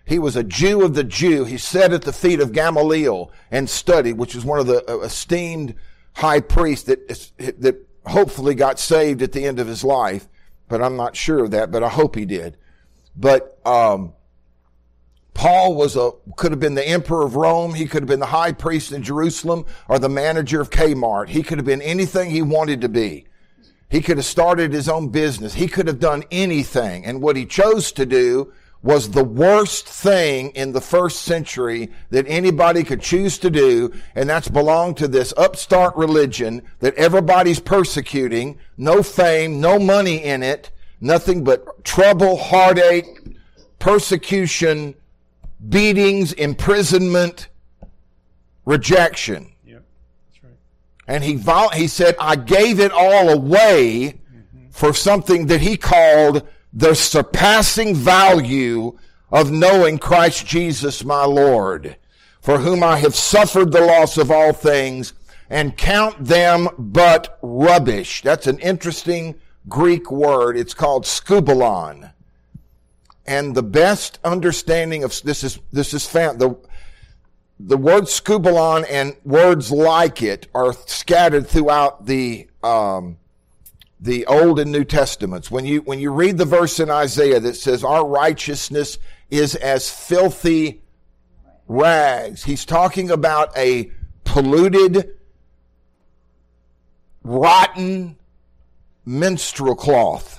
He was a Jew of the Jew. He sat at the feet of Gamaliel and studied, which was one of the esteemed high priests that, that hopefully got saved at the end of his life. But I'm not sure of that, but I hope he did. But, um, Paul was a, could have been the emperor of Rome. He could have been the high priest in Jerusalem or the manager of Kmart. He could have been anything he wanted to be. He could have started his own business. He could have done anything. And what he chose to do was the worst thing in the first century that anybody could choose to do. And that's belong to this upstart religion that everybody's persecuting. No fame, no money in it, nothing but trouble, heartache, persecution, beatings, imprisonment, rejection. Yep, that's right. And he vol- he said, I gave it all away mm-hmm. for something that he called the surpassing value of knowing Christ Jesus my Lord, for whom I have suffered the loss of all things and count them but rubbish. That's an interesting Greek word. It's called skubalon. And the best understanding of this is this is found the the word skubalon and words like it are scattered throughout the um, the Old and New Testaments. When you when you read the verse in Isaiah that says our righteousness is as filthy rags, he's talking about a polluted, rotten menstrual cloth.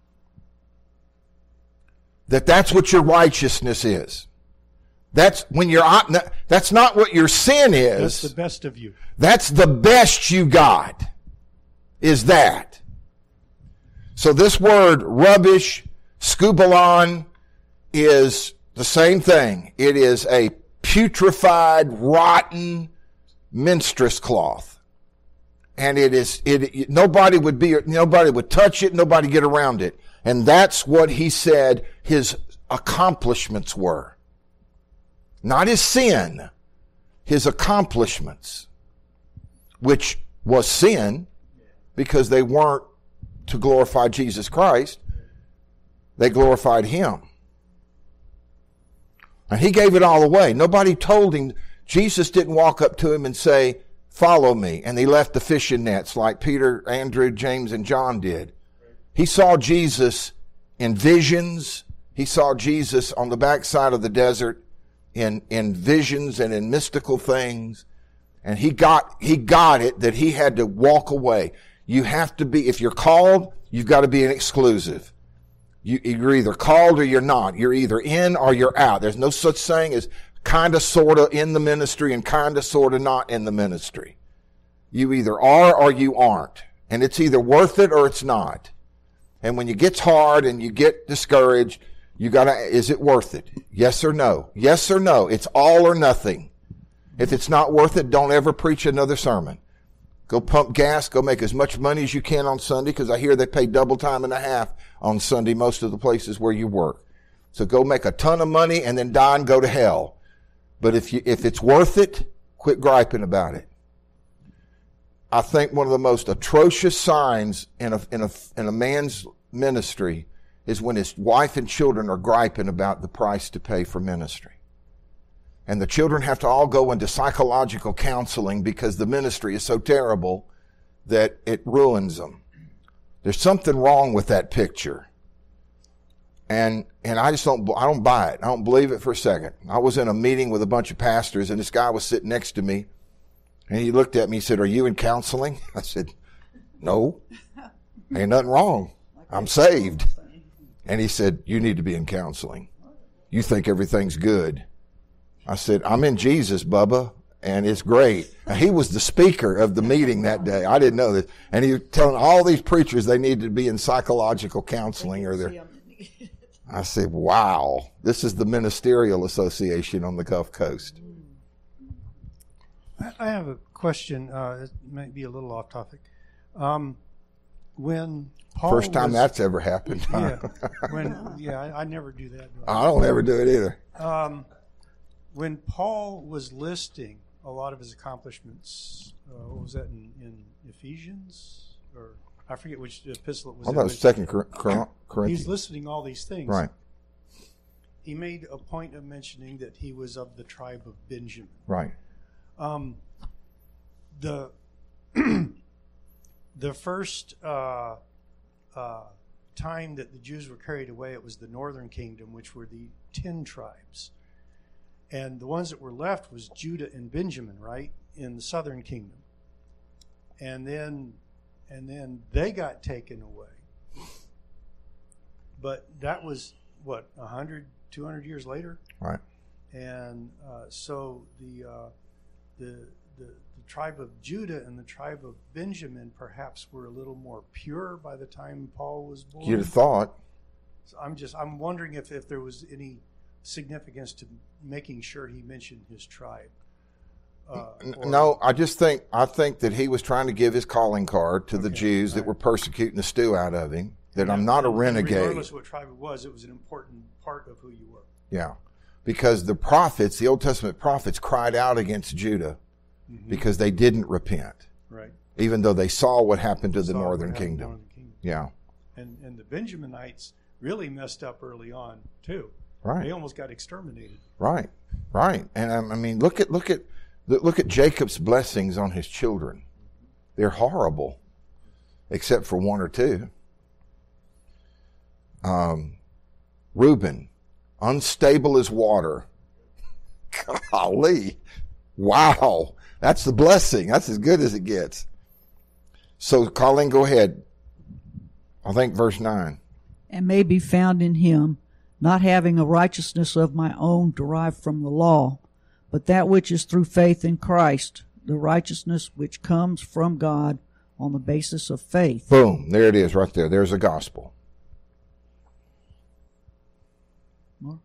That that's what your righteousness is. That's when you're, that's not what your sin is. That's the best of you. That's the best you got, is that. So this word rubbish, skubalon, is the same thing. It is a putrefied, rotten menstruous cloth. And it is, it, it nobody would be, nobody would touch it, nobody get around it. And that's what he said his accomplishments were. Not his sin, his accomplishments, which was sin because they weren't to glorify Jesus Christ. They glorified him. And he gave it all away. Nobody told him. Jesus didn't walk up to him and say, follow me. And he left the fishing nets like Peter, Andrew, James, and John did. He saw Jesus in visions. He saw Jesus on the backside of the desert in, in visions and in mystical things. And he got, he got it that he had to walk away. You have to be, if you're called, you've got to be an exclusive. You, you're either called or you're not. You're either in or you're out. There's no such thing as kind of, sort of in the ministry and kind of, sort of not in the ministry. You either are or you aren't. And it's either worth it or it's not. And when it gets hard and you get discouraged, you gotta, is it worth it? Yes or no? Yes or no? It's all or nothing. If it's not worth it, don't ever preach another sermon. Go pump gas, go make as much money as you can on Sunday, because I hear they pay double time and a half on Sunday, most of the places where you work. So go make a ton of money and then die and go to hell. But if you, if it's worth it, quit griping about it. I think one of the most atrocious signs in a, in a, in a man's ministry is when his wife and children are griping about the price to pay for ministry. And the children have to all go into psychological counseling because the ministry is so terrible that it ruins them. There's something wrong with that picture. And, and I just don't, I don't buy it. I don't believe it for a second. I was in a meeting with a bunch of pastors and this guy was sitting next to me. And he looked at me and said, are you in counseling? I said, no, ain't nothing wrong. I'm saved. And he said, you need to be in counseling. You think everything's good. I said, I'm in Jesus, Bubba, and it's great. And he was the speaker of the meeting that day. I didn't know this. And he was telling all these preachers they needed to be in psychological counseling or they're, I said, wow, this is the Ministerial Association on the Gulf Coast. I have a question. Uh, it might be a little off topic. Um, when Paul First time was, that's ever happened. Yeah, when, yeah, I, I never do that. Do I? I don't ever do it either. Um, when Paul was listing a lot of his accomplishments, uh, what was that in, in Ephesians? Or I forget which epistle it was I in. thought it was Second Corinthians. He's listing all these things. Right. he made a point of mentioning that he was of the tribe of Benjamin. Right. Um, the the first uh, uh, time that the Jews were carried away, it was the northern kingdom, which were the ten tribes. And the ones that were left was Judah and Benjamin, right, in the southern kingdom. And then and then they got taken away. But that was, what, one hundred, two hundred years later? Right. And uh, so the, uh, the the the tribe of Judah and the tribe of Benjamin perhaps were a little more pure by the time Paul was born. You'd have thought. So I'm just I'm wondering if, if there was any significance to making sure he mentioned his tribe. Uh, or, No, I just think I think that he was trying to give his calling card to the Okay, Jews that right. were persecuting the stew out of him. That I'm and- not a and renegade. Regardless of what tribe it was, it was an important part of who you were. Yeah, because the prophets, the Old Testament prophets, cried out against Judah Mm-hmm. because they didn't repent, Right. even though they saw what happened to the Saw what northern happened to kingdom. Northern Kingdom. Yeah, And and the Benjaminites really messed up early on too. right. They almost got exterminated. Right, right, and um, I mean, look at look at look at Jacob's blessings on his children. They're horrible, except for one or two. Um, Reuben, unstable as water. Golly, wow, that's the blessing. That's as good as it gets. So, Colleen, go ahead. I think verse nine. And may be found in him, not having a righteousness of my own derived from the law, but that which is through faith in Christ, the righteousness which comes from God on the basis of faith. Boom, there it is, right there. There's the gospel. More?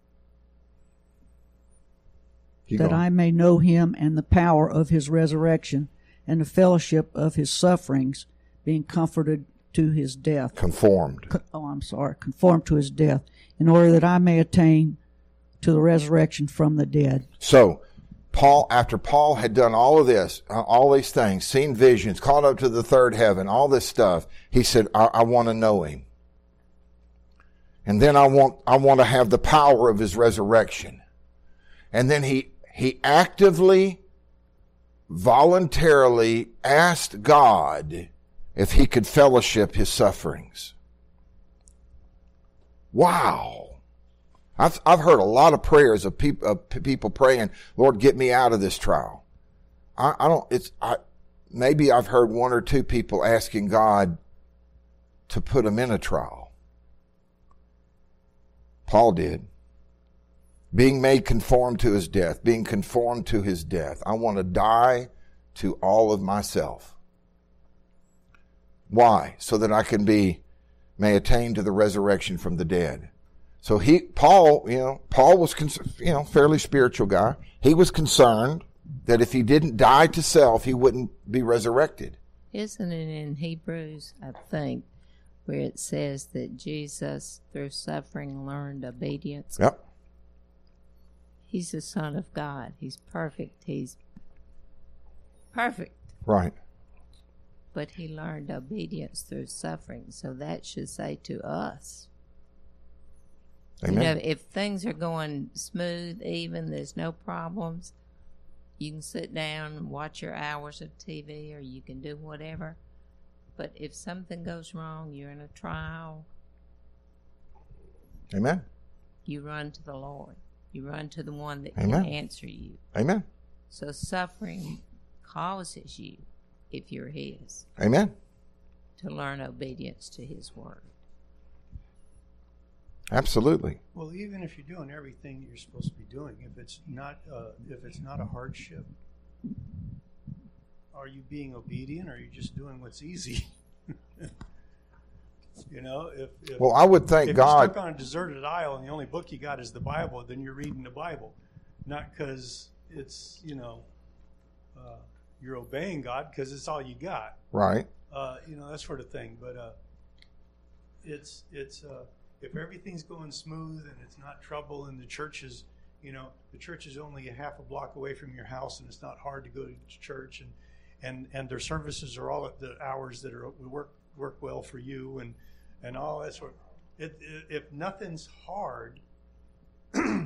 Keep That going. I may know him and the power of his resurrection, and the fellowship of his sufferings, being comforted to his death. Conformed. Co- Oh, I'm sorry, conformed to his death, in order that I may attain to the resurrection from the dead. So, Paul, after Paul had done all of this, uh, all these things, seen visions, called up to the third heaven, all this stuff, he said, I, I want to know him. And then I want, I want to have the power of his resurrection. And then he, he actively, voluntarily asked God if he could fellowship his sufferings. Wow. I've, I've heard a lot of prayers of people, of p- people praying, Lord, get me out of this trial. I, I don't, it's, I, maybe I've heard one or two people asking God to put them in a trial. Paul did. Being made conformed to his death, being conformed to his death. I want to die to all of myself. Why? So that I can be, may attain to the resurrection from the dead. So he, Paul, you know, Paul was, you know, fairly spiritual guy. He was concerned that if he didn't die to self, he wouldn't be resurrected. Isn't it in Hebrews, I think, where it says that Jesus, through suffering, learned obedience? Yep. He's the Son of God. He's perfect. He's perfect. Right. But he learned obedience through suffering. So that should say to us, Amen. you know, if things are going smooth, even, there's no problems, you can sit down and watch your hours of T V, or you can do whatever. But if something goes wrong, you're in a trial, Amen. you run to the Lord. You run to the one that Amen. can answer you. Amen. So suffering causes you, if you're his, Amen. to learn obedience to his word. Absolutely. Well, even if you're doing everything you're supposed to be doing, if it's not uh, if it's not a hardship, are you being obedient, or are you just doing what's easy? You know, if, if Well, I would thank if God. you're stuck on a deserted isle and the only book you got is the Bible, then you're reading the Bible, not because it's you know uh, you're obeying God, because it's all you got. Right. Uh, you know, that sort of thing. But uh, it's it's uh, if everything's going smooth and it's not trouble, and the church is, you know, the church is only a half a block away from your house, and it's not hard to go to church, and and and their services are all at the hours that are work work well for you, and and all that sort. It, it, if nothing's hard,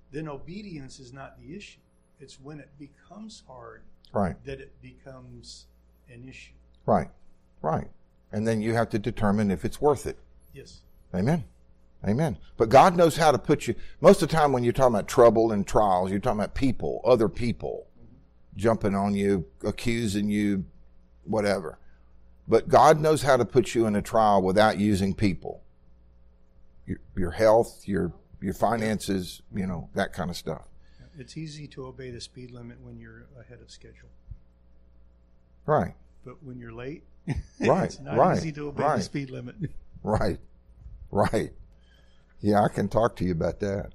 then obedience is not the issue. It's when it becomes hard Right. that it becomes an issue. Right. Right. And then you have to determine if it's worth it. Yes. Amen. Amen. But God knows how to put you. Most of the time when you're talking about trouble and trials, you're talking about people, other people mm-hmm. jumping on you, accusing you, whatever. But God knows how to put you in a trial without using people. Your, your health, your your finances, you know, that kind of stuff. It's easy to obey the speed limit when you're ahead of schedule. Right. But when you're late, right. it's not right. easy to obey right. the speed limit. Right. Right. Yeah, I can talk to you about that.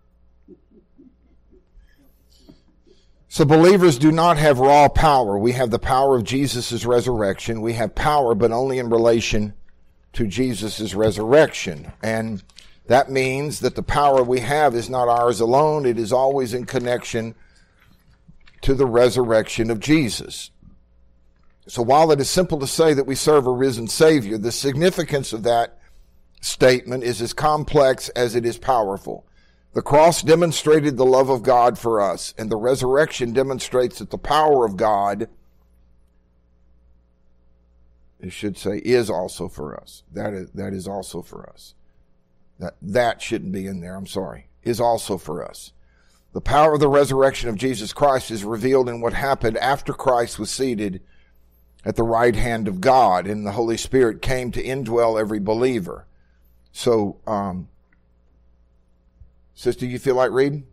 So believers do not have raw power. We have the power of Jesus' resurrection. We have power, but only in relation to Jesus' resurrection. And that means that the power we have is not ours alone. It is always in connection to the resurrection of Jesus. So while it is simple to say that we serve a risen Savior, the significance of that statement is as complex as it is powerful. The cross demonstrated the love of God for us, and the resurrection demonstrates that the power of God, it should say, is also for us. That is, that is also for us. That, that shouldn't be in there, I'm sorry, is also for us. The power of the resurrection of Jesus Christ is revealed in what happened after Christ was seated at the right hand of God, and the Holy Spirit came to indwell every believer. So, um, sister, you feel like reading?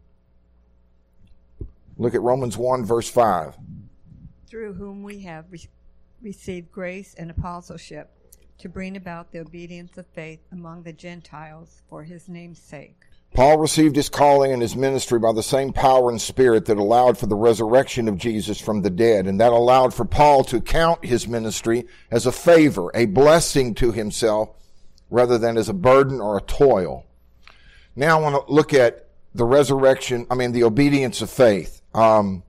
Look at Romans one, verse five. Through whom we have re- received grace and apostleship to bring about the obedience of faith among the Gentiles for his name's sake. Paul received his calling and his ministry by the same power and spirit that allowed for the resurrection of Jesus from the dead, and that allowed for Paul to count his ministry as a favor, a blessing to himself, rather than as a burden or a toil. Now I want to look at the resurrection, I mean the obedience of faith. Um,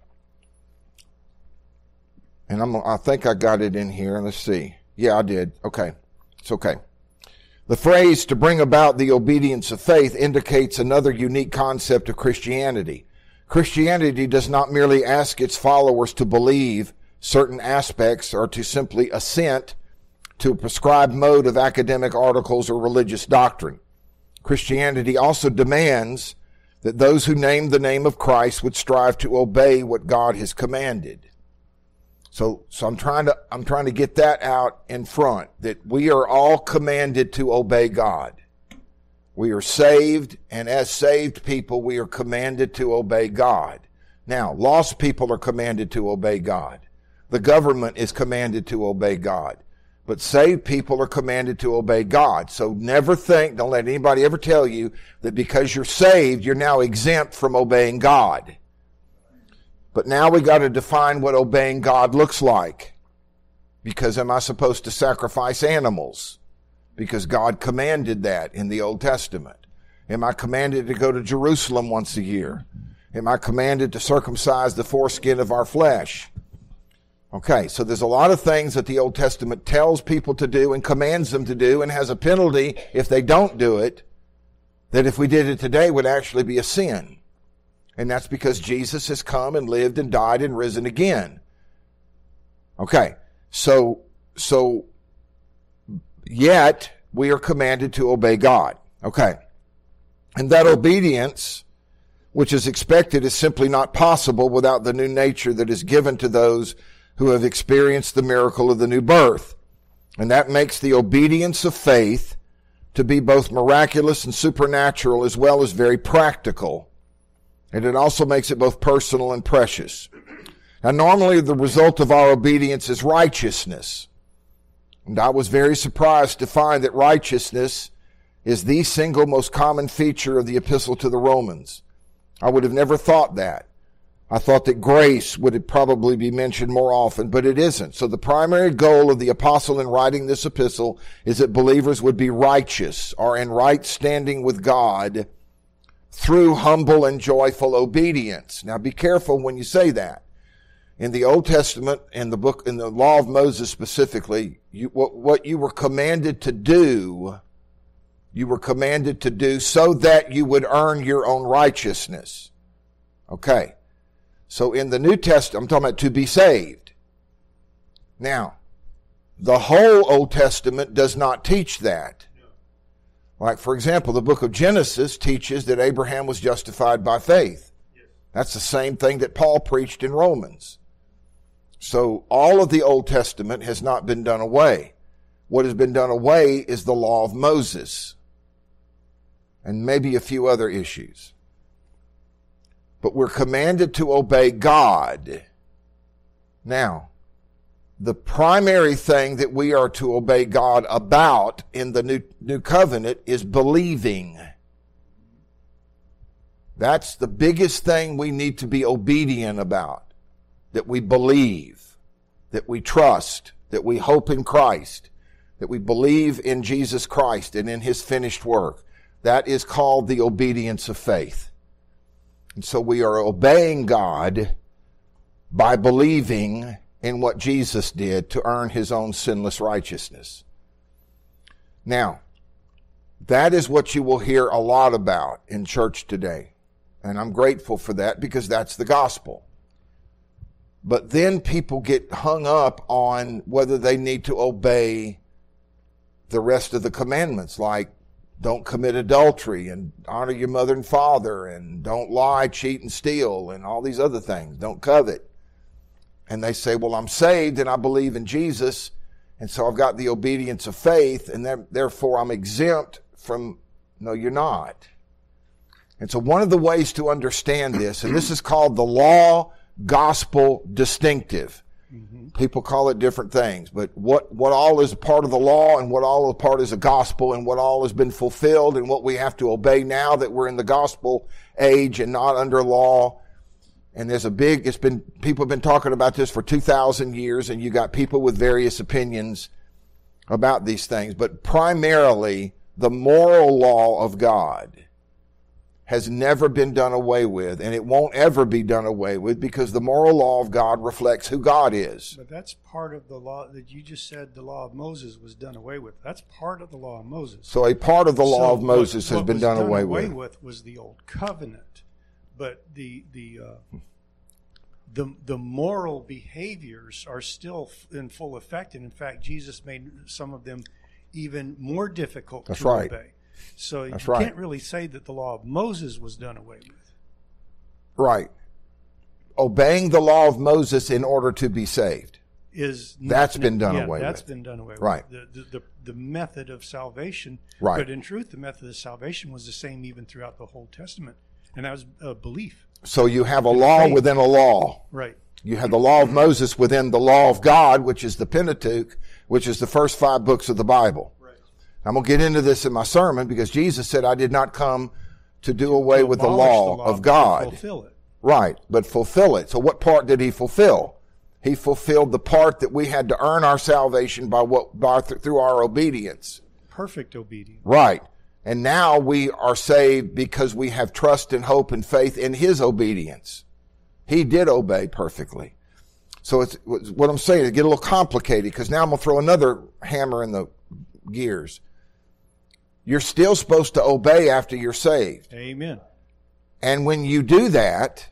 and I'm, I think I got it in here. Let's see. Yeah, I did. Okay. It's okay. The phrase to bring about the obedience of faith indicates another unique concept of Christianity. Christianity does not merely ask its followers to believe certain aspects or to simply assent to a prescribed mode of academic articles or religious doctrine. Christianity also demands that those who name the name of Christ would strive to obey what God has commanded. So, so I'm trying to, I'm trying to get that out in front, that we are all commanded to obey God. We are saved, and as saved people, we are commanded to obey God. Now, lost people are commanded to obey God. The government is commanded to obey God. But saved people are commanded to obey God. So never think, don't let anybody ever tell you that because you're saved, you're now exempt from obeying God. But now we got to define what obeying God looks like. Because am I supposed to sacrifice animals? Because God commanded that in the Old Testament. Am I commanded to go to Jerusalem once a year? Am I commanded to circumcise the foreskin of our flesh? Okay, so there's a lot of things that the Old Testament tells people to do and commands them to do and has a penalty if they don't do it, that if we did it today would actually be a sin. And that's because Jesus has come and lived and died and risen again. Okay, so, so, yet we are commanded to obey God. Okay, and that obedience, which is expected, is simply not possible without the new nature that is given to those who have experienced the miracle of the new birth. And that makes the obedience of faith to be both miraculous and supernatural as well as very practical. And it also makes it both personal and precious. Now, normally the result of our obedience is righteousness. And I was very surprised to find that righteousness is the single most common feature of the epistle to the Romans. I would have never thought that. I thought that grace would probably be mentioned more often, but it isn't. So the primary goal of the apostle in writing this epistle is that believers would be righteous or in right standing with God through humble and joyful obedience. Now be careful when you say that. In the Old Testament, in the book, in the law of Moses specifically, you, what, what you were commanded to do You were commanded to do so that you would earn your own righteousness. Okay. So in the New Testament, I'm talking about to be saved. Now, the whole Old Testament does not teach that. Like, for example, the book of Genesis teaches that Abraham was justified by faith. That's the same thing that Paul preached in Romans. So all of the Old Testament has not been done away. What has been done away is the law of Moses and maybe a few other issues. But we're commanded to obey God. Now, the primary thing that we are to obey God about in the new, new covenant is believing. That's the biggest thing we need to be obedient about. That we believe, that we trust, that we hope in Christ, that we believe in Jesus Christ and in His finished work. That is called the obedience of faith. And so we are obeying God by believing in what Jesus did to earn His own sinless righteousness. Now, that is what you will hear a lot about in church today. And I'm grateful for that because that's the gospel. But then people get hung up on whether they need to obey the rest of the commandments, like don't commit adultery and honor your mother and father and don't lie, cheat, and steal and all these other things. Don't covet. And they say, well, I'm saved and I believe in Jesus, and so I've got the obedience of faith, and therefore I'm exempt from... No, you're not. And so one of the ways to understand this, and this is called the law gospel distinctive. Mm-hmm. People call it different things, but what, what all is a part of the law and what all a part is a gospel and what all has been fulfilled and what we have to obey now that we're in the gospel age and not under law. And there's a big, it's been, people have been talking about this for two thousand years, and you got people with various opinions about these things. But primarily, the moral law of God has never been done away with, and it won't ever be done away with, because the moral law of God reflects who God is. But that's part of the law that you just said the law of Moses was done away with. That's part of the law of Moses. So a part of the law so of Moses what, has what been done, done away, away with. with was the old covenant. But the the uh, the the moral behaviors are still in full effect, and in fact, Jesus made some of them even more difficult That's to right. obey. So That's you right. can't really say that the law of Moses was done away with. Right. Obeying the law of Moses in order to be saved. Is That's not, been done yeah, away that's with. been done away Right. with. The, the, the, the method of salvation. Right. But in truth, the method of salvation was the same even throughout the whole Testament. And that was uh, belief. So you have a And law faith. within a law. Right. You have the law of Moses within the law of God, which is the Pentateuch, which is the first five books of the Bible. Right. I'm going to get into this in my sermon because Jesus said, I did not come to do away To with the abolish law, the law, of but to God. fulfill it. Right, but fulfill it. So what part did he fulfill? He fulfilled the part that we had to earn our salvation by what by th- through our obedience. Perfect obedience. Right. And now we are saved because we have trust and hope and faith in his obedience. He did obey perfectly. So it's what I'm saying, it get a little complicated because now I'm going to throw another hammer in the gears. You're still supposed to obey after you're saved. Amen. And when you do that,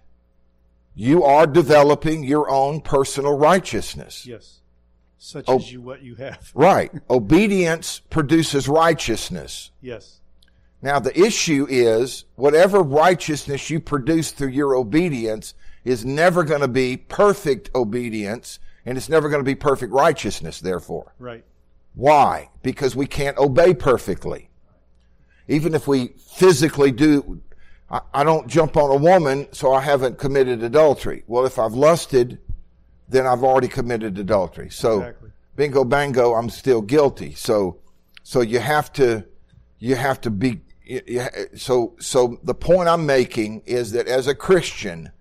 you are developing your own personal righteousness. Yes. Such Oh. as you what you have. Right. Obedience produces righteousness. Yes. Now the issue is, whatever righteousness you produce through your obedience is never going to be perfect obedience, and it's never going to be perfect righteousness, therefore. Right. Why? Because we can't obey perfectly. Even if we physically do, I, I don't jump on a woman, so I haven't committed adultery. Well, if I've lusted, then I've already committed adultery. So, Exactly. bingo bango, I'm still guilty. So, so you have to, you have to be, you, you, so, so the point I'm making is that as a Christian,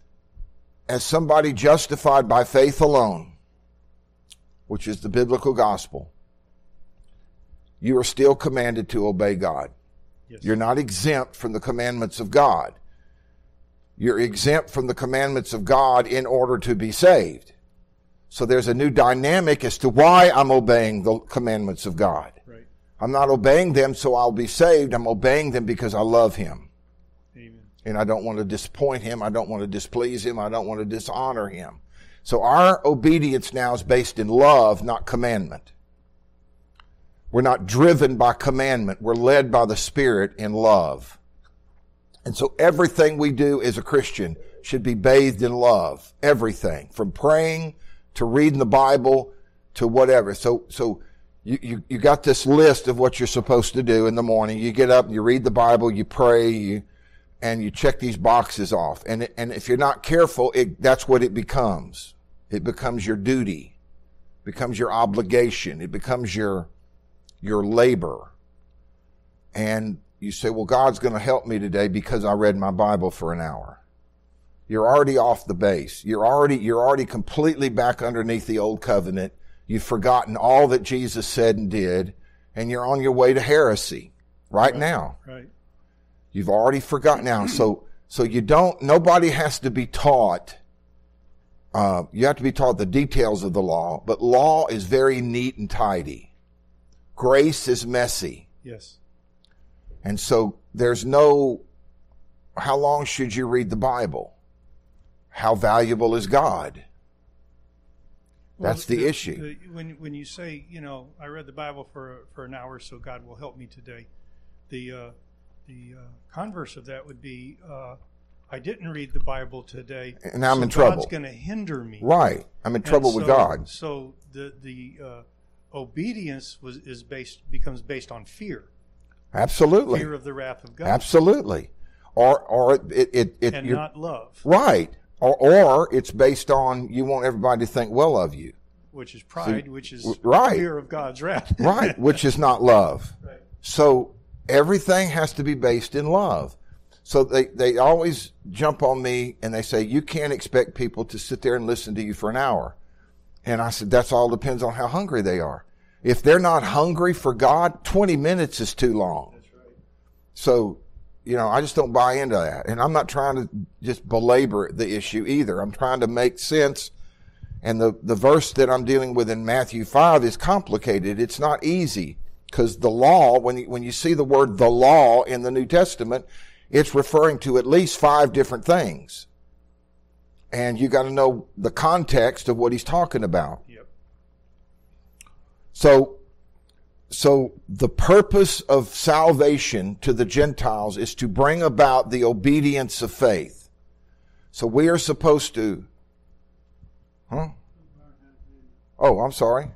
as somebody justified by faith alone, which is the biblical gospel, you are still commanded to obey God. Yes. You're not exempt from the commandments of God. You're exempt from the commandments of God in order to be saved. So there's a new dynamic as to why I'm obeying the commandments of God. Right. I'm not obeying them so I'll be saved. I'm obeying them because I love him. Amen. And I don't want to disappoint him. I don't want to displease him. I don't want to dishonor him. So our obedience now is based in love, not commandment. We're not driven by commandment. We're led by the Spirit in love. And so everything we do as a Christian should be bathed in love. Everything. From praying to reading the Bible to whatever. So, so you, you, you got this list of what you're supposed to do in the morning. You get up and you read the Bible, you pray, you, and you check these boxes off. And, and if you're not careful, it, that's what it becomes. It becomes your duty. It becomes your obligation. It becomes your, your labor. And you say, well, God's going to help me today because I read my Bible for an hour. You're already off the base. You're already, you're already completely back underneath the old covenant. You've forgotten all that Jesus said and did, and you're on your way to heresy right, Right. now. Right. You've already forgotten now. So, so you don't, nobody has to be taught, uh, you have to be taught the details of the law, but law is very neat and tidy. Grace is messy. Yes. And so there's no, how long should you read the Bible? How valuable is God? That's Well, the, issue. the- when when you say, you know, I read the Bible for for an hour, so God will help me today. The uh, the uh, converse of that would be, uh, I didn't read the Bible today, And I'm so in trouble. God's going to hinder me. Right. I'm in And trouble with so- God. So the the uh, obedience was is based becomes based on fear, Absolutely. fear of the wrath of God, Absolutely. Or, or it, it, it, and you're- not love, right. Or, or it's based on you want everybody to think well of you. which is pride, which is right. fear of God's wrath. Right. Which is not love. Right. So everything has to be based in love. So they, they always jump on me and they say, you can't expect people to sit there and listen to you for an hour. And I said, that's all depends on how hungry they are. If they're not hungry for God, twenty minutes is too long. That's right. So, you know, I just don't buy into that. And I'm not trying to just belabor the issue either. I'm trying to make sense. And the, the verse that I'm dealing with in Matthew five is complicated. It's not easy because the law, when you, when you see the word the law in the New Testament, it's referring to at least five different things. And you got to know the context of what he's talking about. Yep. So, so the purpose of salvation to the Gentiles is to bring about the obedience of faith. So we are supposed to, huh? Oh, I'm sorry.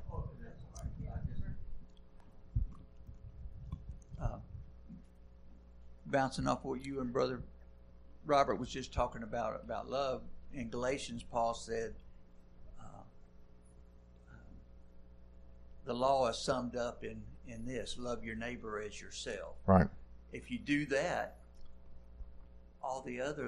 Bouncing off what you and Brother Robert was just talking about, about love, in Galatians, Paul said, uh, the law is summed up in, in this, love your neighbor as yourself. Right. If you do that, all the other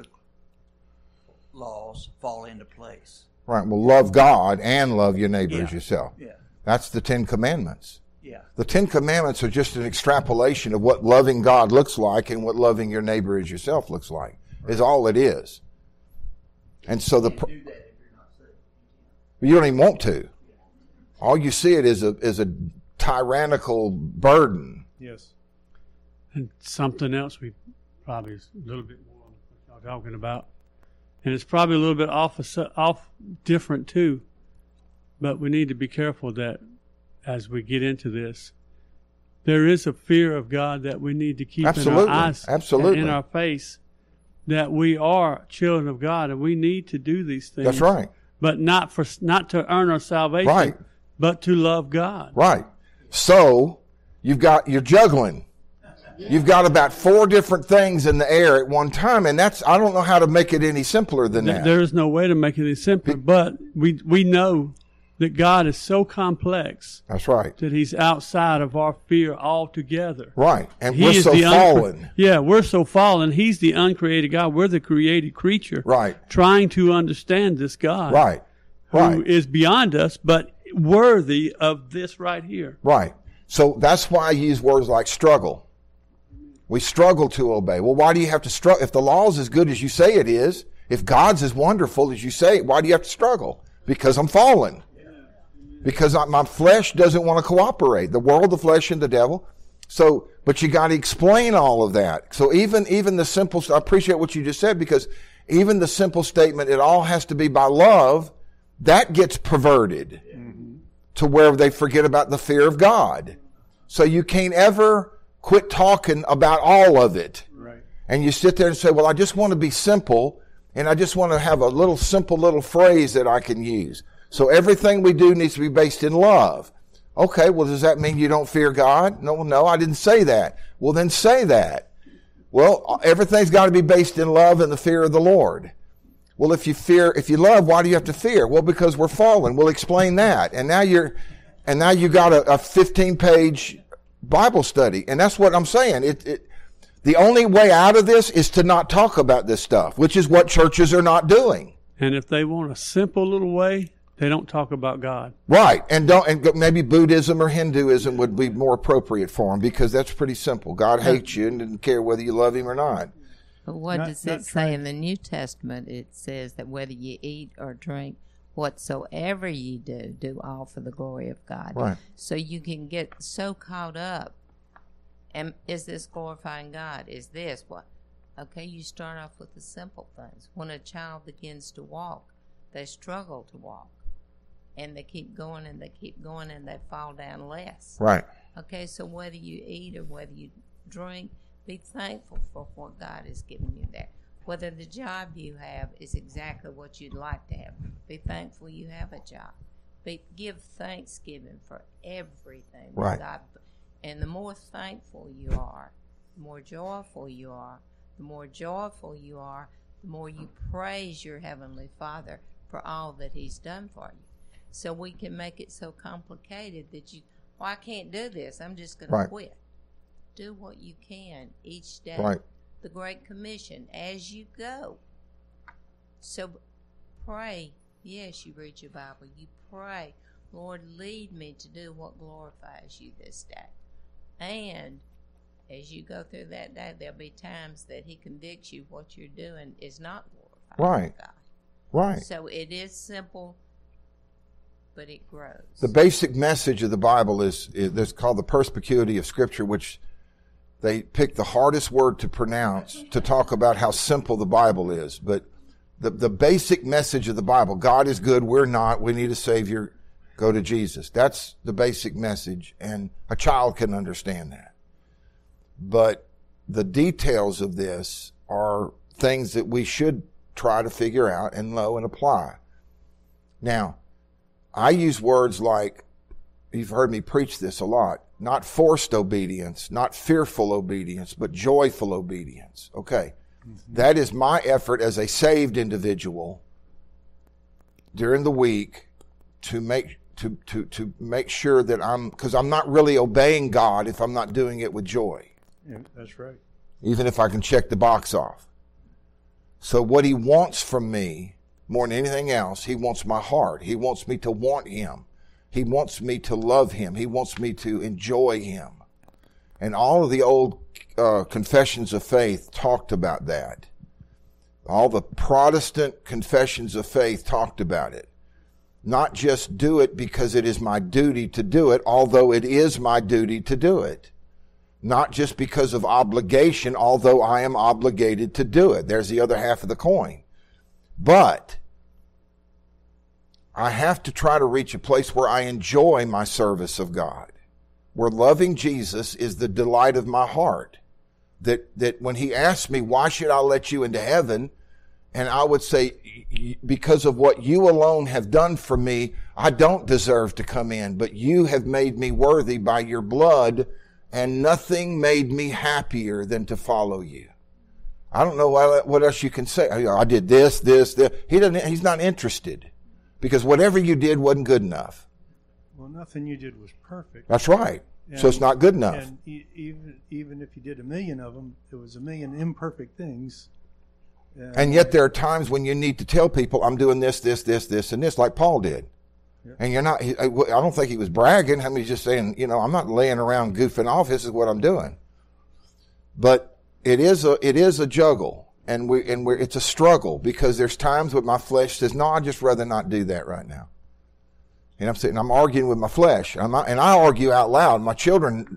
laws fall into place. Right. Well, love God and love your neighbor Yeah. as yourself. Yeah, That's the Ten Commandments. yeah. The Ten Commandments are just an extrapolation of what loving God looks like and what loving your neighbor as yourself looks like, is all it is. And so the, You can't do that if you're not saved. you don't even want to. All you see it is a, is a tyrannical burden. Yes. And something else we probably is a little bit more on what y'all talking about. And it's probably a little bit off, off different too. But we need to be careful that as we get into this, there is a fear of God that we need to keep Absolutely. in our eyes Absolutely. and in our face, that we are children of God and we need to do these things. That's right. But not for not to earn our salvation, Right. but to love God. Right. So you've got, you're juggling. You've got about four different things in the air at one time, and that's, I don't know how to make it any simpler than Th- that. There is no way to make it any simpler, but we we know that God is so complex That's right. that He's outside of our fear altogether. Right. And He we're is so the uncre- fallen. Yeah, we're so fallen. He's the uncreated God. We're the created creature. Right. Trying to understand this God. Right. Who Right. is beyond us, but worthy of this right here. Right. So that's why I use words like struggle. We struggle to obey. Well, why do you have to struggle? If the law is as good as you say it is, if God's as wonderful as you say, why do you have to struggle? Because I'm fallen. Because I, my flesh doesn't want to cooperate. The world, the flesh, and the devil So, but you got to explain all of that. So even, even the simple, I appreciate what you just said, because even the simple statement, it all has to be by love, that gets perverted mm-hmm. to where they forget about the fear of God. So you can't ever quit talking about all of it. Right. And you sit there and say, well, I just want to be simple, and I just want to have a little simple little phrase that I can use. So everything we do needs to be based in love. Okay, well, does that mean you don't fear God? No, no, I didn't say that. Well, then say that. Well, everything's got to be based in love and the fear of the Lord. Well, if you fear, if you love, why do you have to fear? Well, because we're fallen. We'll explain that. And now you're, and now you got a, a fifteen page Bible study. And that's what I'm saying. It, it, the only way out of this is to not talk about this stuff, which is what churches are not doing. And if they want a simple little way, they don't talk about God. Right. And don't, and maybe Buddhism or Hinduism would be more appropriate for them, because that's pretty simple. God hates you and doesn't care whether you love him or not. But what Not- does not it say trying- in the New Testament? It says that whether you eat or drink, whatsoever ye do, do all for the glory of God. Right. So you can get so caught up. And is this glorifying God? Is this what? Okay, you start off with the simple things. When a child begins to walk, they struggle to walk. And they keep going and they keep going and they fall down less. Right. Okay, so whether you eat or whether you drink, be thankful for what God has given you there. Whether the job you have is exactly what you'd like to have, be thankful you have a job. Be, give thanksgiving for everything. that Right. God, and the more thankful you are, the more joyful you are. The more joyful you are, the more you praise your Heavenly Father for all that He's done for you. So we can make it so complicated that you, well, I can't do this. I'm just going Right. to quit. Do what you can each day. Right. The Great Commission, as you go. So pray. Yes, you read your Bible. You pray, Lord, lead me to do what glorifies you this day. And as you go through that day, there'll be times that He convicts you what you're doing is not glorifying Right. God. Right. So it is simple, but it grows. The basic message of the Bible is, is that's called the perspicuity of Scripture, which they pick the hardest word to pronounce to talk about how simple the Bible is. But the, the basic message of the Bible, God is good, we're not, we need a Savior, go to Jesus. That's the basic message, and a child can understand that. But the details of this are things that we should try to figure out and know and apply. Now, I use words like, you've heard me preach this a lot, not forced obedience, not fearful obedience, but joyful obedience. Okay. Mm-hmm. That is my effort as a saved individual during the week to make to to to make sure that I'm, because I'm not really obeying God if I'm not doing it with joy. Yeah, that's right. Even if I can check the box off. So what He wants from me, more than anything else, He wants my heart. He wants me to want Him. He wants me to love Him. He wants me to enjoy Him. And all of the old uh, confessions of faith talked about that. All the Protestant confessions of faith talked about it. Not just do it because it is my duty to do it, although it is my duty to do it. Not just because of obligation, although I am obligated to do it. There's the other half of the coin. But I have to try to reach a place where I enjoy my service of God, where loving Jesus is the delight of my heart. That, that when He asks me, why should I let you into heaven? And I would say, because of what you alone have done for me, I don't deserve to come in, but you have made me worthy by your blood, and nothing made me happier than to follow you. I don't know what else you can say. I did this, this, this. He doesn't, he's not interested, because whatever you did wasn't good enough. Well, nothing you did was perfect. That's right. And, so it's not good enough. And e- even even if you did a million of them, it was a million imperfect things. Uh, And yet there are times when you need to tell people, I'm doing this, this, this, this, and this, like Paul did. Yeah. And you're not, I don't think he was bragging. I mean, he's just saying, you know, I'm not laying around goofing off. This is what I'm doing. But it is a, it is a juggle, and we, and we're, it's a struggle, because there's times when my flesh says, no, I'd just rather not do that right now. And I'm sitting, I'm arguing with my flesh. I'm not, and I argue out loud. My children,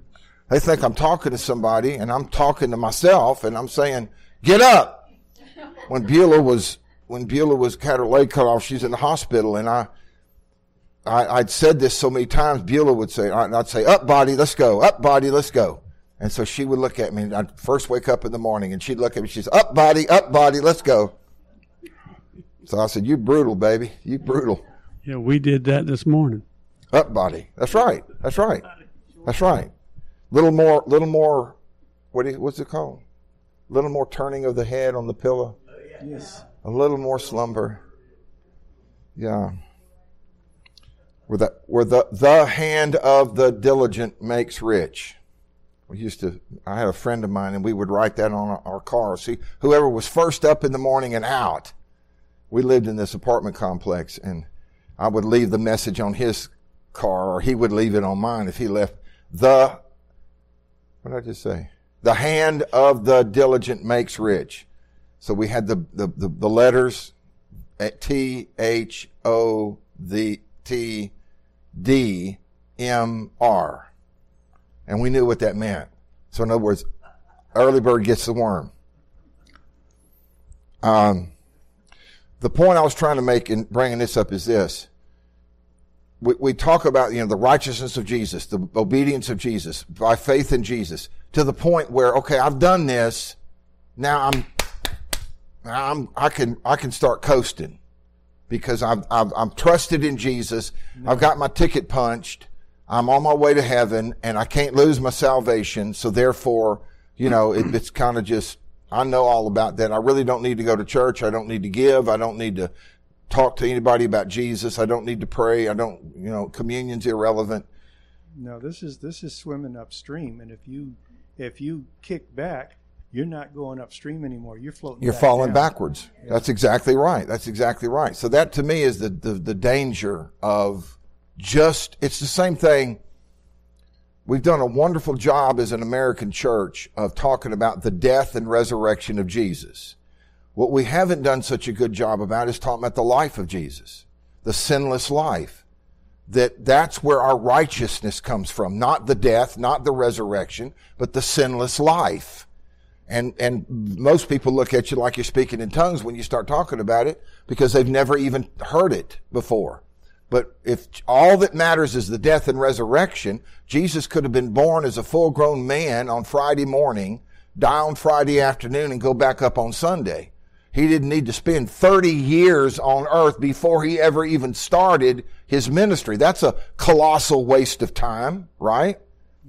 They think I'm talking to somebody, and I'm talking to myself, and I'm saying, get up. When Beulah was, when Beulah was had her leg cut off, she's in the hospital, and I, I, I'd said this so many times, Beulah would say, and I'd say, up body, let's go, up body, let's go. And so she would look at me, and I'd first wake up in the morning, and she'd look at me, she'd say, up body, up body, let's go. So I said, you brutal, baby, you brutal. Yeah, we did that this morning. Up body. That's right. That's right. That's right. Little more, little more, what do you, what's it called? Little more turning of the head on the pillow. Yes. A little more slumber. Yeah. Where the, where the, the hand of the diligent makes rich. We used to, I had a friend of mine, and we would write that on our, our car. See, whoever was first up in the morning and out. We lived in this apartment complex, and I would leave the message on his car, or he would leave it on mine if he left. The, what did I just say? The hand of the diligent makes rich. So we had the, the, the, the letters T, H, O, the T, D, M, R. And we knew what that meant. So in other words, early bird gets the worm. Um, the point I was trying to make in bringing this up is this. We, we talk about, you know, the righteousness of Jesus, the obedience of Jesus, by faith in Jesus, to the point where, okay, I've done this. Now I'm, I'm, I can, I can start coasting because I've, I've, I'm trusted in Jesus. No. I've got my ticket punched. I'm on my way to heaven, and I can't lose my salvation. So therefore, you know, it, it's kind of just, I know all about that. I really don't need to go to church. I don't need to give. I don't need to talk to anybody about Jesus. I don't need to pray. I don't, you know, communion's irrelevant. No, this is, this is swimming upstream. And if you, if you kick back, you're not going upstream anymore. You're floating. You're back falling down. backwards. Yeah. That's exactly right. That's exactly right. So that to me is the, the, the danger of just, it's the same thing. We've done a wonderful job as an American church of talking about the death and resurrection of Jesus. What we haven't done such a good job about is talking about the life of Jesus, the sinless life. That that's where our righteousness comes from, not the death, not the resurrection, but the sinless life. And, and most people look at you like you're speaking in tongues when you start talking about it because they've never even heard it before. But if all that matters is the death and resurrection, Jesus could have been born as a full-grown man on Friday morning, die on Friday afternoon, and go back up on Sunday. He didn't need to spend thirty years on earth before he ever even started his ministry. That's a colossal waste of time, right?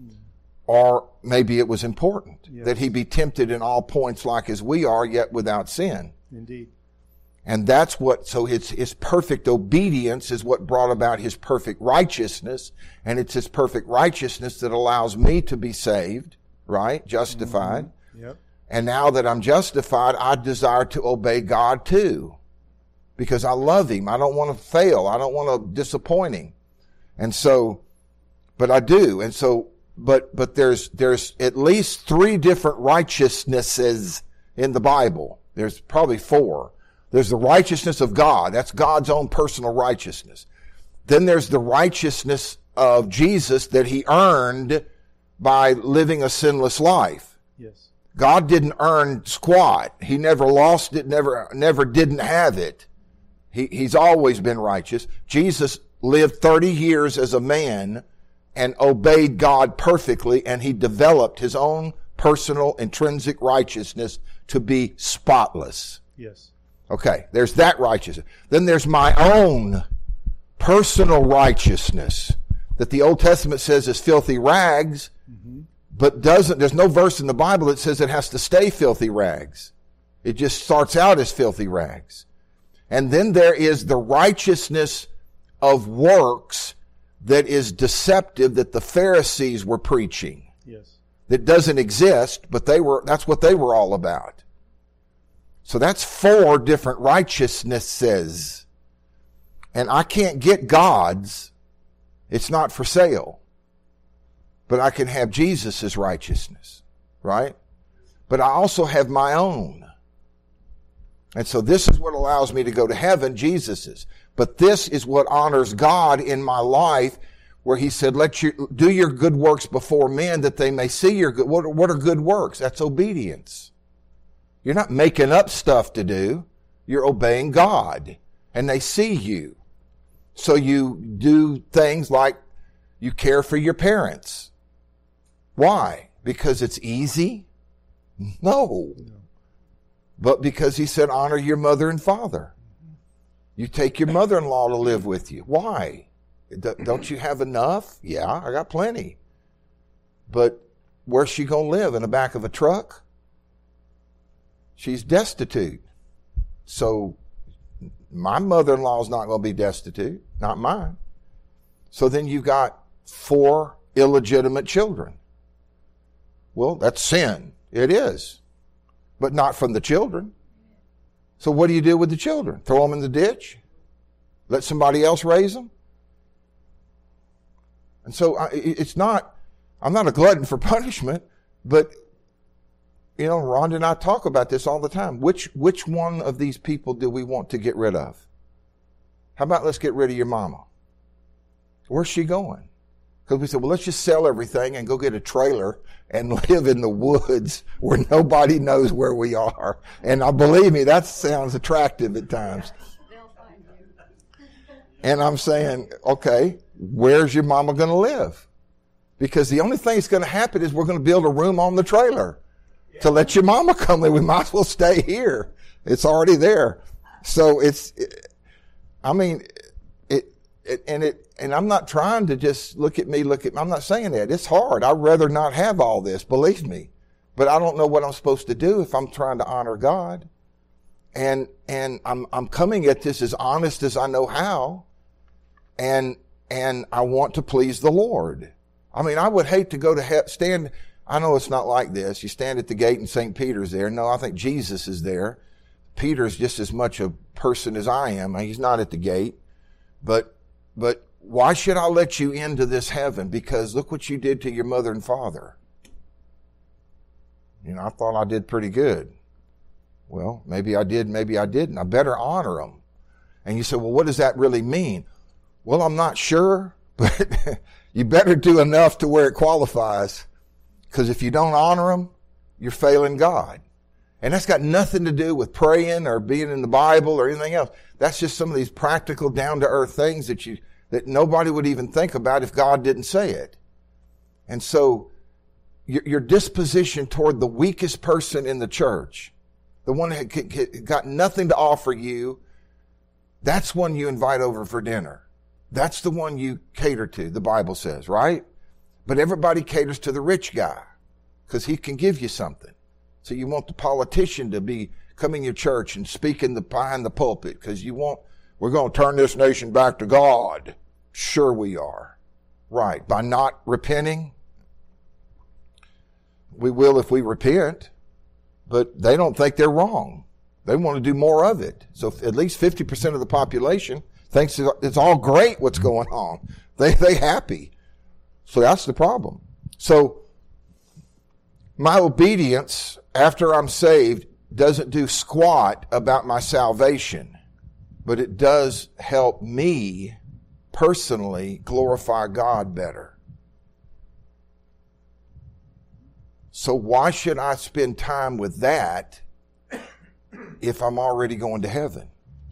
Or maybe it was important yes. that he be tempted in all points like as we are, yet without sin. Indeed. And that's what, so his, his perfect obedience is what brought about his perfect righteousness. And it's his perfect righteousness that allows me to be saved, right? Justified. Mm-hmm. Yep. And now that I'm justified, I desire to obey God too. Because I love him. I don't want to fail. I don't want to disappoint him. And so, but I do. And so, but, but there's, there's at least three different righteousnesses in the Bible. There's probably four. There's the righteousness of God. That's God's own personal righteousness. Then there's the righteousness of Jesus that he earned by living a sinless life. Yes. God didn't earn squat. He never lost it, never, never didn't have it. He, he's always been righteous. Jesus lived thirty years as a man and obeyed God perfectly, and he developed his own personal intrinsic righteousness to be spotless. Yes. Okay, there's that righteousness. Then there's my own personal righteousness that the Old Testament says is filthy rags, mm-hmm. but doesn't, there's no verse in the Bible that says it has to stay filthy rags. It just starts out as filthy rags. And then there is the righteousness of works that is deceptive that the Pharisees were preaching. Yes. That doesn't exist, but they were, that's what they were all about. So that's four different righteousnesses. And I can't get God's. It's not for sale. But I can have Jesus' righteousness, right? But I also have my own. And so this is what allows me to go to heaven, Jesus's. But this is what honors God in my life where he said, let you do your good works before men that they may see your good. What, what are good works? That's obedience. You're not making up stuff to do. You're obeying God, and they see you. So you do things like you care for your parents. Why? Because it's easy? No. But because he said, honor your mother and father. You take your mother-in-law to live with you. Why? Don't you have enough? Yeah, I got plenty. But where's she going to live? In the back of a truck? She's destitute. So my mother-in-law is not going to be destitute, not mine. So then you've got four illegitimate children. Well, that's sin. It is. But not from the children. So what do you do with the children? Throw them in the ditch? Let somebody else raise them? And so I, it's not, I'm not a glutton for punishment, but, you know, Rhonda and I talk about this all the time. Which, which one of these people do we want to get rid of? How about let's get rid of your mama? Where's she going? Because we said, well, let's just sell everything and go get a trailer and live in the woods where nobody knows where we are. And uh, believe me, that sounds attractive at times. And I'm saying, okay, where's your mama going to live? Because the only thing that's going to happen is we're going to build a room on the trailer to let your mama come in. We might as well stay here. It's already there. So it's, I mean, it, it, and it, and I'm not trying to just look at me, look at, I'm not saying that. It's hard. I'd rather not have all this, believe me. But I don't know what I'm supposed to do if I'm trying to honor God. And, and I'm, I'm coming at this as honest as I know how. And, and I want to please the Lord. I mean, I would hate to go to he- stand, I know it's not like this. You stand at the gate and Saint Peter's there. No, I think Jesus is there. Peter's just as much a person as I am. He's not at the gate. But, but why should I let you into this heaven? Because look what you did to your mother and father. You know, I thought I did pretty good. Well, maybe I did, maybe I didn't. I better honor them. And you say, well, what does that really mean? Well, I'm not sure, but you better do enough to where it qualifies. Because if you don't honor them, you're failing God. And that's got nothing to do with praying or being in the Bible or anything else. That's just some of these practical, down-to-earth things that you that nobody would even think about if God didn't say it. And so your, your disposition toward the weakest person in the church, the one that got nothing to offer you, that's one you invite over for dinner. That's the one you cater to, the Bible says, right? But everybody caters to the rich guy because he can give you something. So you want the politician to be coming to your church and speaking the, behind the pulpit because you want, we're going to turn this nation back to God. Sure we are. Right. By not repenting, we will if we repent, but they don't think they're wrong. They want to do more of it. So at least fifty percent of the population thinks it's all great what's going on. They, they happy. So that's the problem. So my obedience after I'm saved doesn't do squat about my salvation, but it does help me personally glorify God better. So why should I spend time with that if I'm already going to heaven?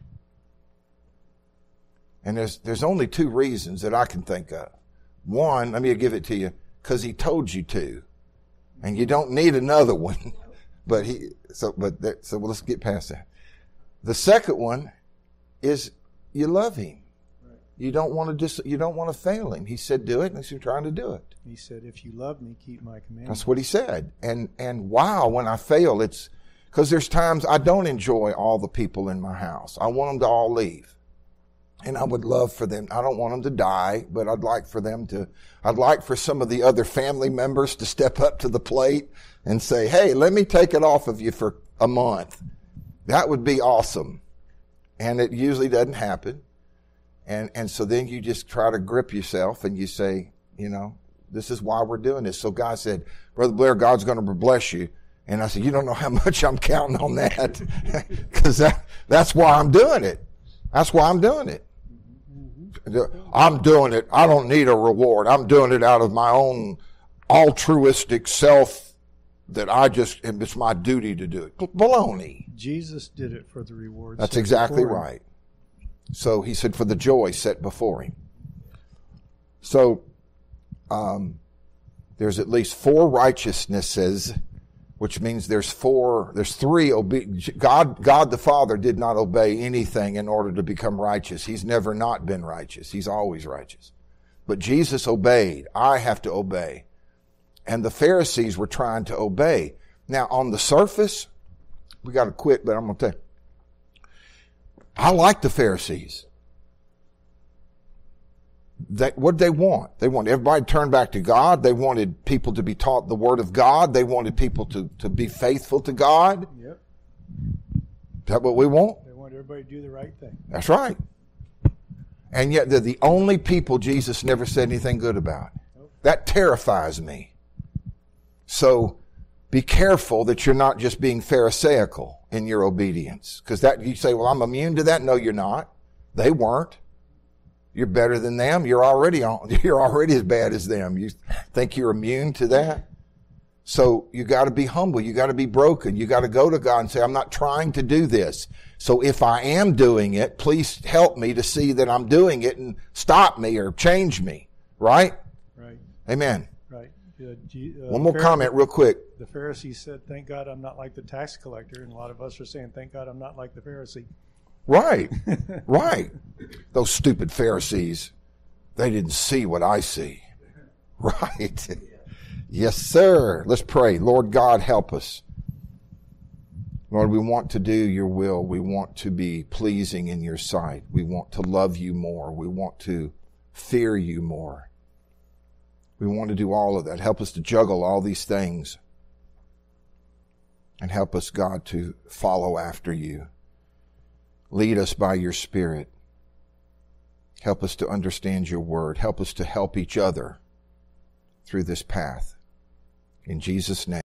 And there's there's only two reasons that I can think of. One, let me give it to you, because he told you to. And you don't need another one. But he so but that, so well, let's get past that. The second one is you love him. You don't want to dis, you don't want to fail him. He said do it, and you're trying to do it. He said, if you love me, keep my commandments. That's what he said. And and wow, when I fail, it's because there's times I don't enjoy all the people in my house. I want them to all leave. And I would love for them, I don't want them to die, but I'd like for them to, I'd like for some of the other family members to step up to the plate and say, hey, let me take it off of you for a month. That would be awesome. And it usually doesn't happen. And, and so then you just try to grip yourself and you say, you know, this is why we're doing this. So God said, Brother Blair, God's going to bless you. And I said, you don't know how much I'm counting on that because that, that's why I'm doing it. That's why I'm doing it. I'm doing it. I don't need a reward. I'm doing it out of my own altruistic self that I just, it's my duty to do it. Baloney. Jesus did it for the reward. That's set exactly before him. right. So he said, for the joy set before him. So um, there's at least four righteousnesses, which means there's four, there's three. Obe- God, God the Father did not obey anything in order to become righteous. He's never not been righteous. He's always righteous. But Jesus obeyed. I have to obey. And the Pharisees were trying to obey. Now, on the surface, we got to quit, but I'm going to tell you. I like the Pharisees. They, what did they want? They wanted everybody to turn back to God. They wanted people to be taught the Word of God. They wanted people to, to be faithful to God. Yep. Is that what we want? They want everybody to do the right thing. That's right. And yet they're the only people Jesus never said anything good about. Nope. That terrifies me. So be careful that you're not just being pharisaical in your obedience. Because that you say, well, I'm immune to that. No, you're not. They weren't. You're better than them. You're already on, you're already as bad as them. You think you're immune to that? So you got to be humble. You got to be broken. You got to go to God and say, I'm not trying to do this. So if I am doing it, please help me to see that I'm doing it and stop me or change me. Right? Right. Amen. Right. Uh, G, uh, One more Phar- comment real quick. The Pharisees said, thank God I'm not like the tax collector. And a lot of us are saying, thank God I'm not like the Pharisee. Right. Right. Those stupid Pharisees, they didn't see what I see. Right. Yes, sir. Let's pray. Lord God, help us. Lord, we want to do your will. We want to be pleasing in your sight. We want to love you more. We want to fear you more. We want to do all of that. Help us to juggle all these things. And help us, God, to follow after you. Lead us by your Spirit. Help us to understand your word. Help us to help each other through this path. In Jesus' name.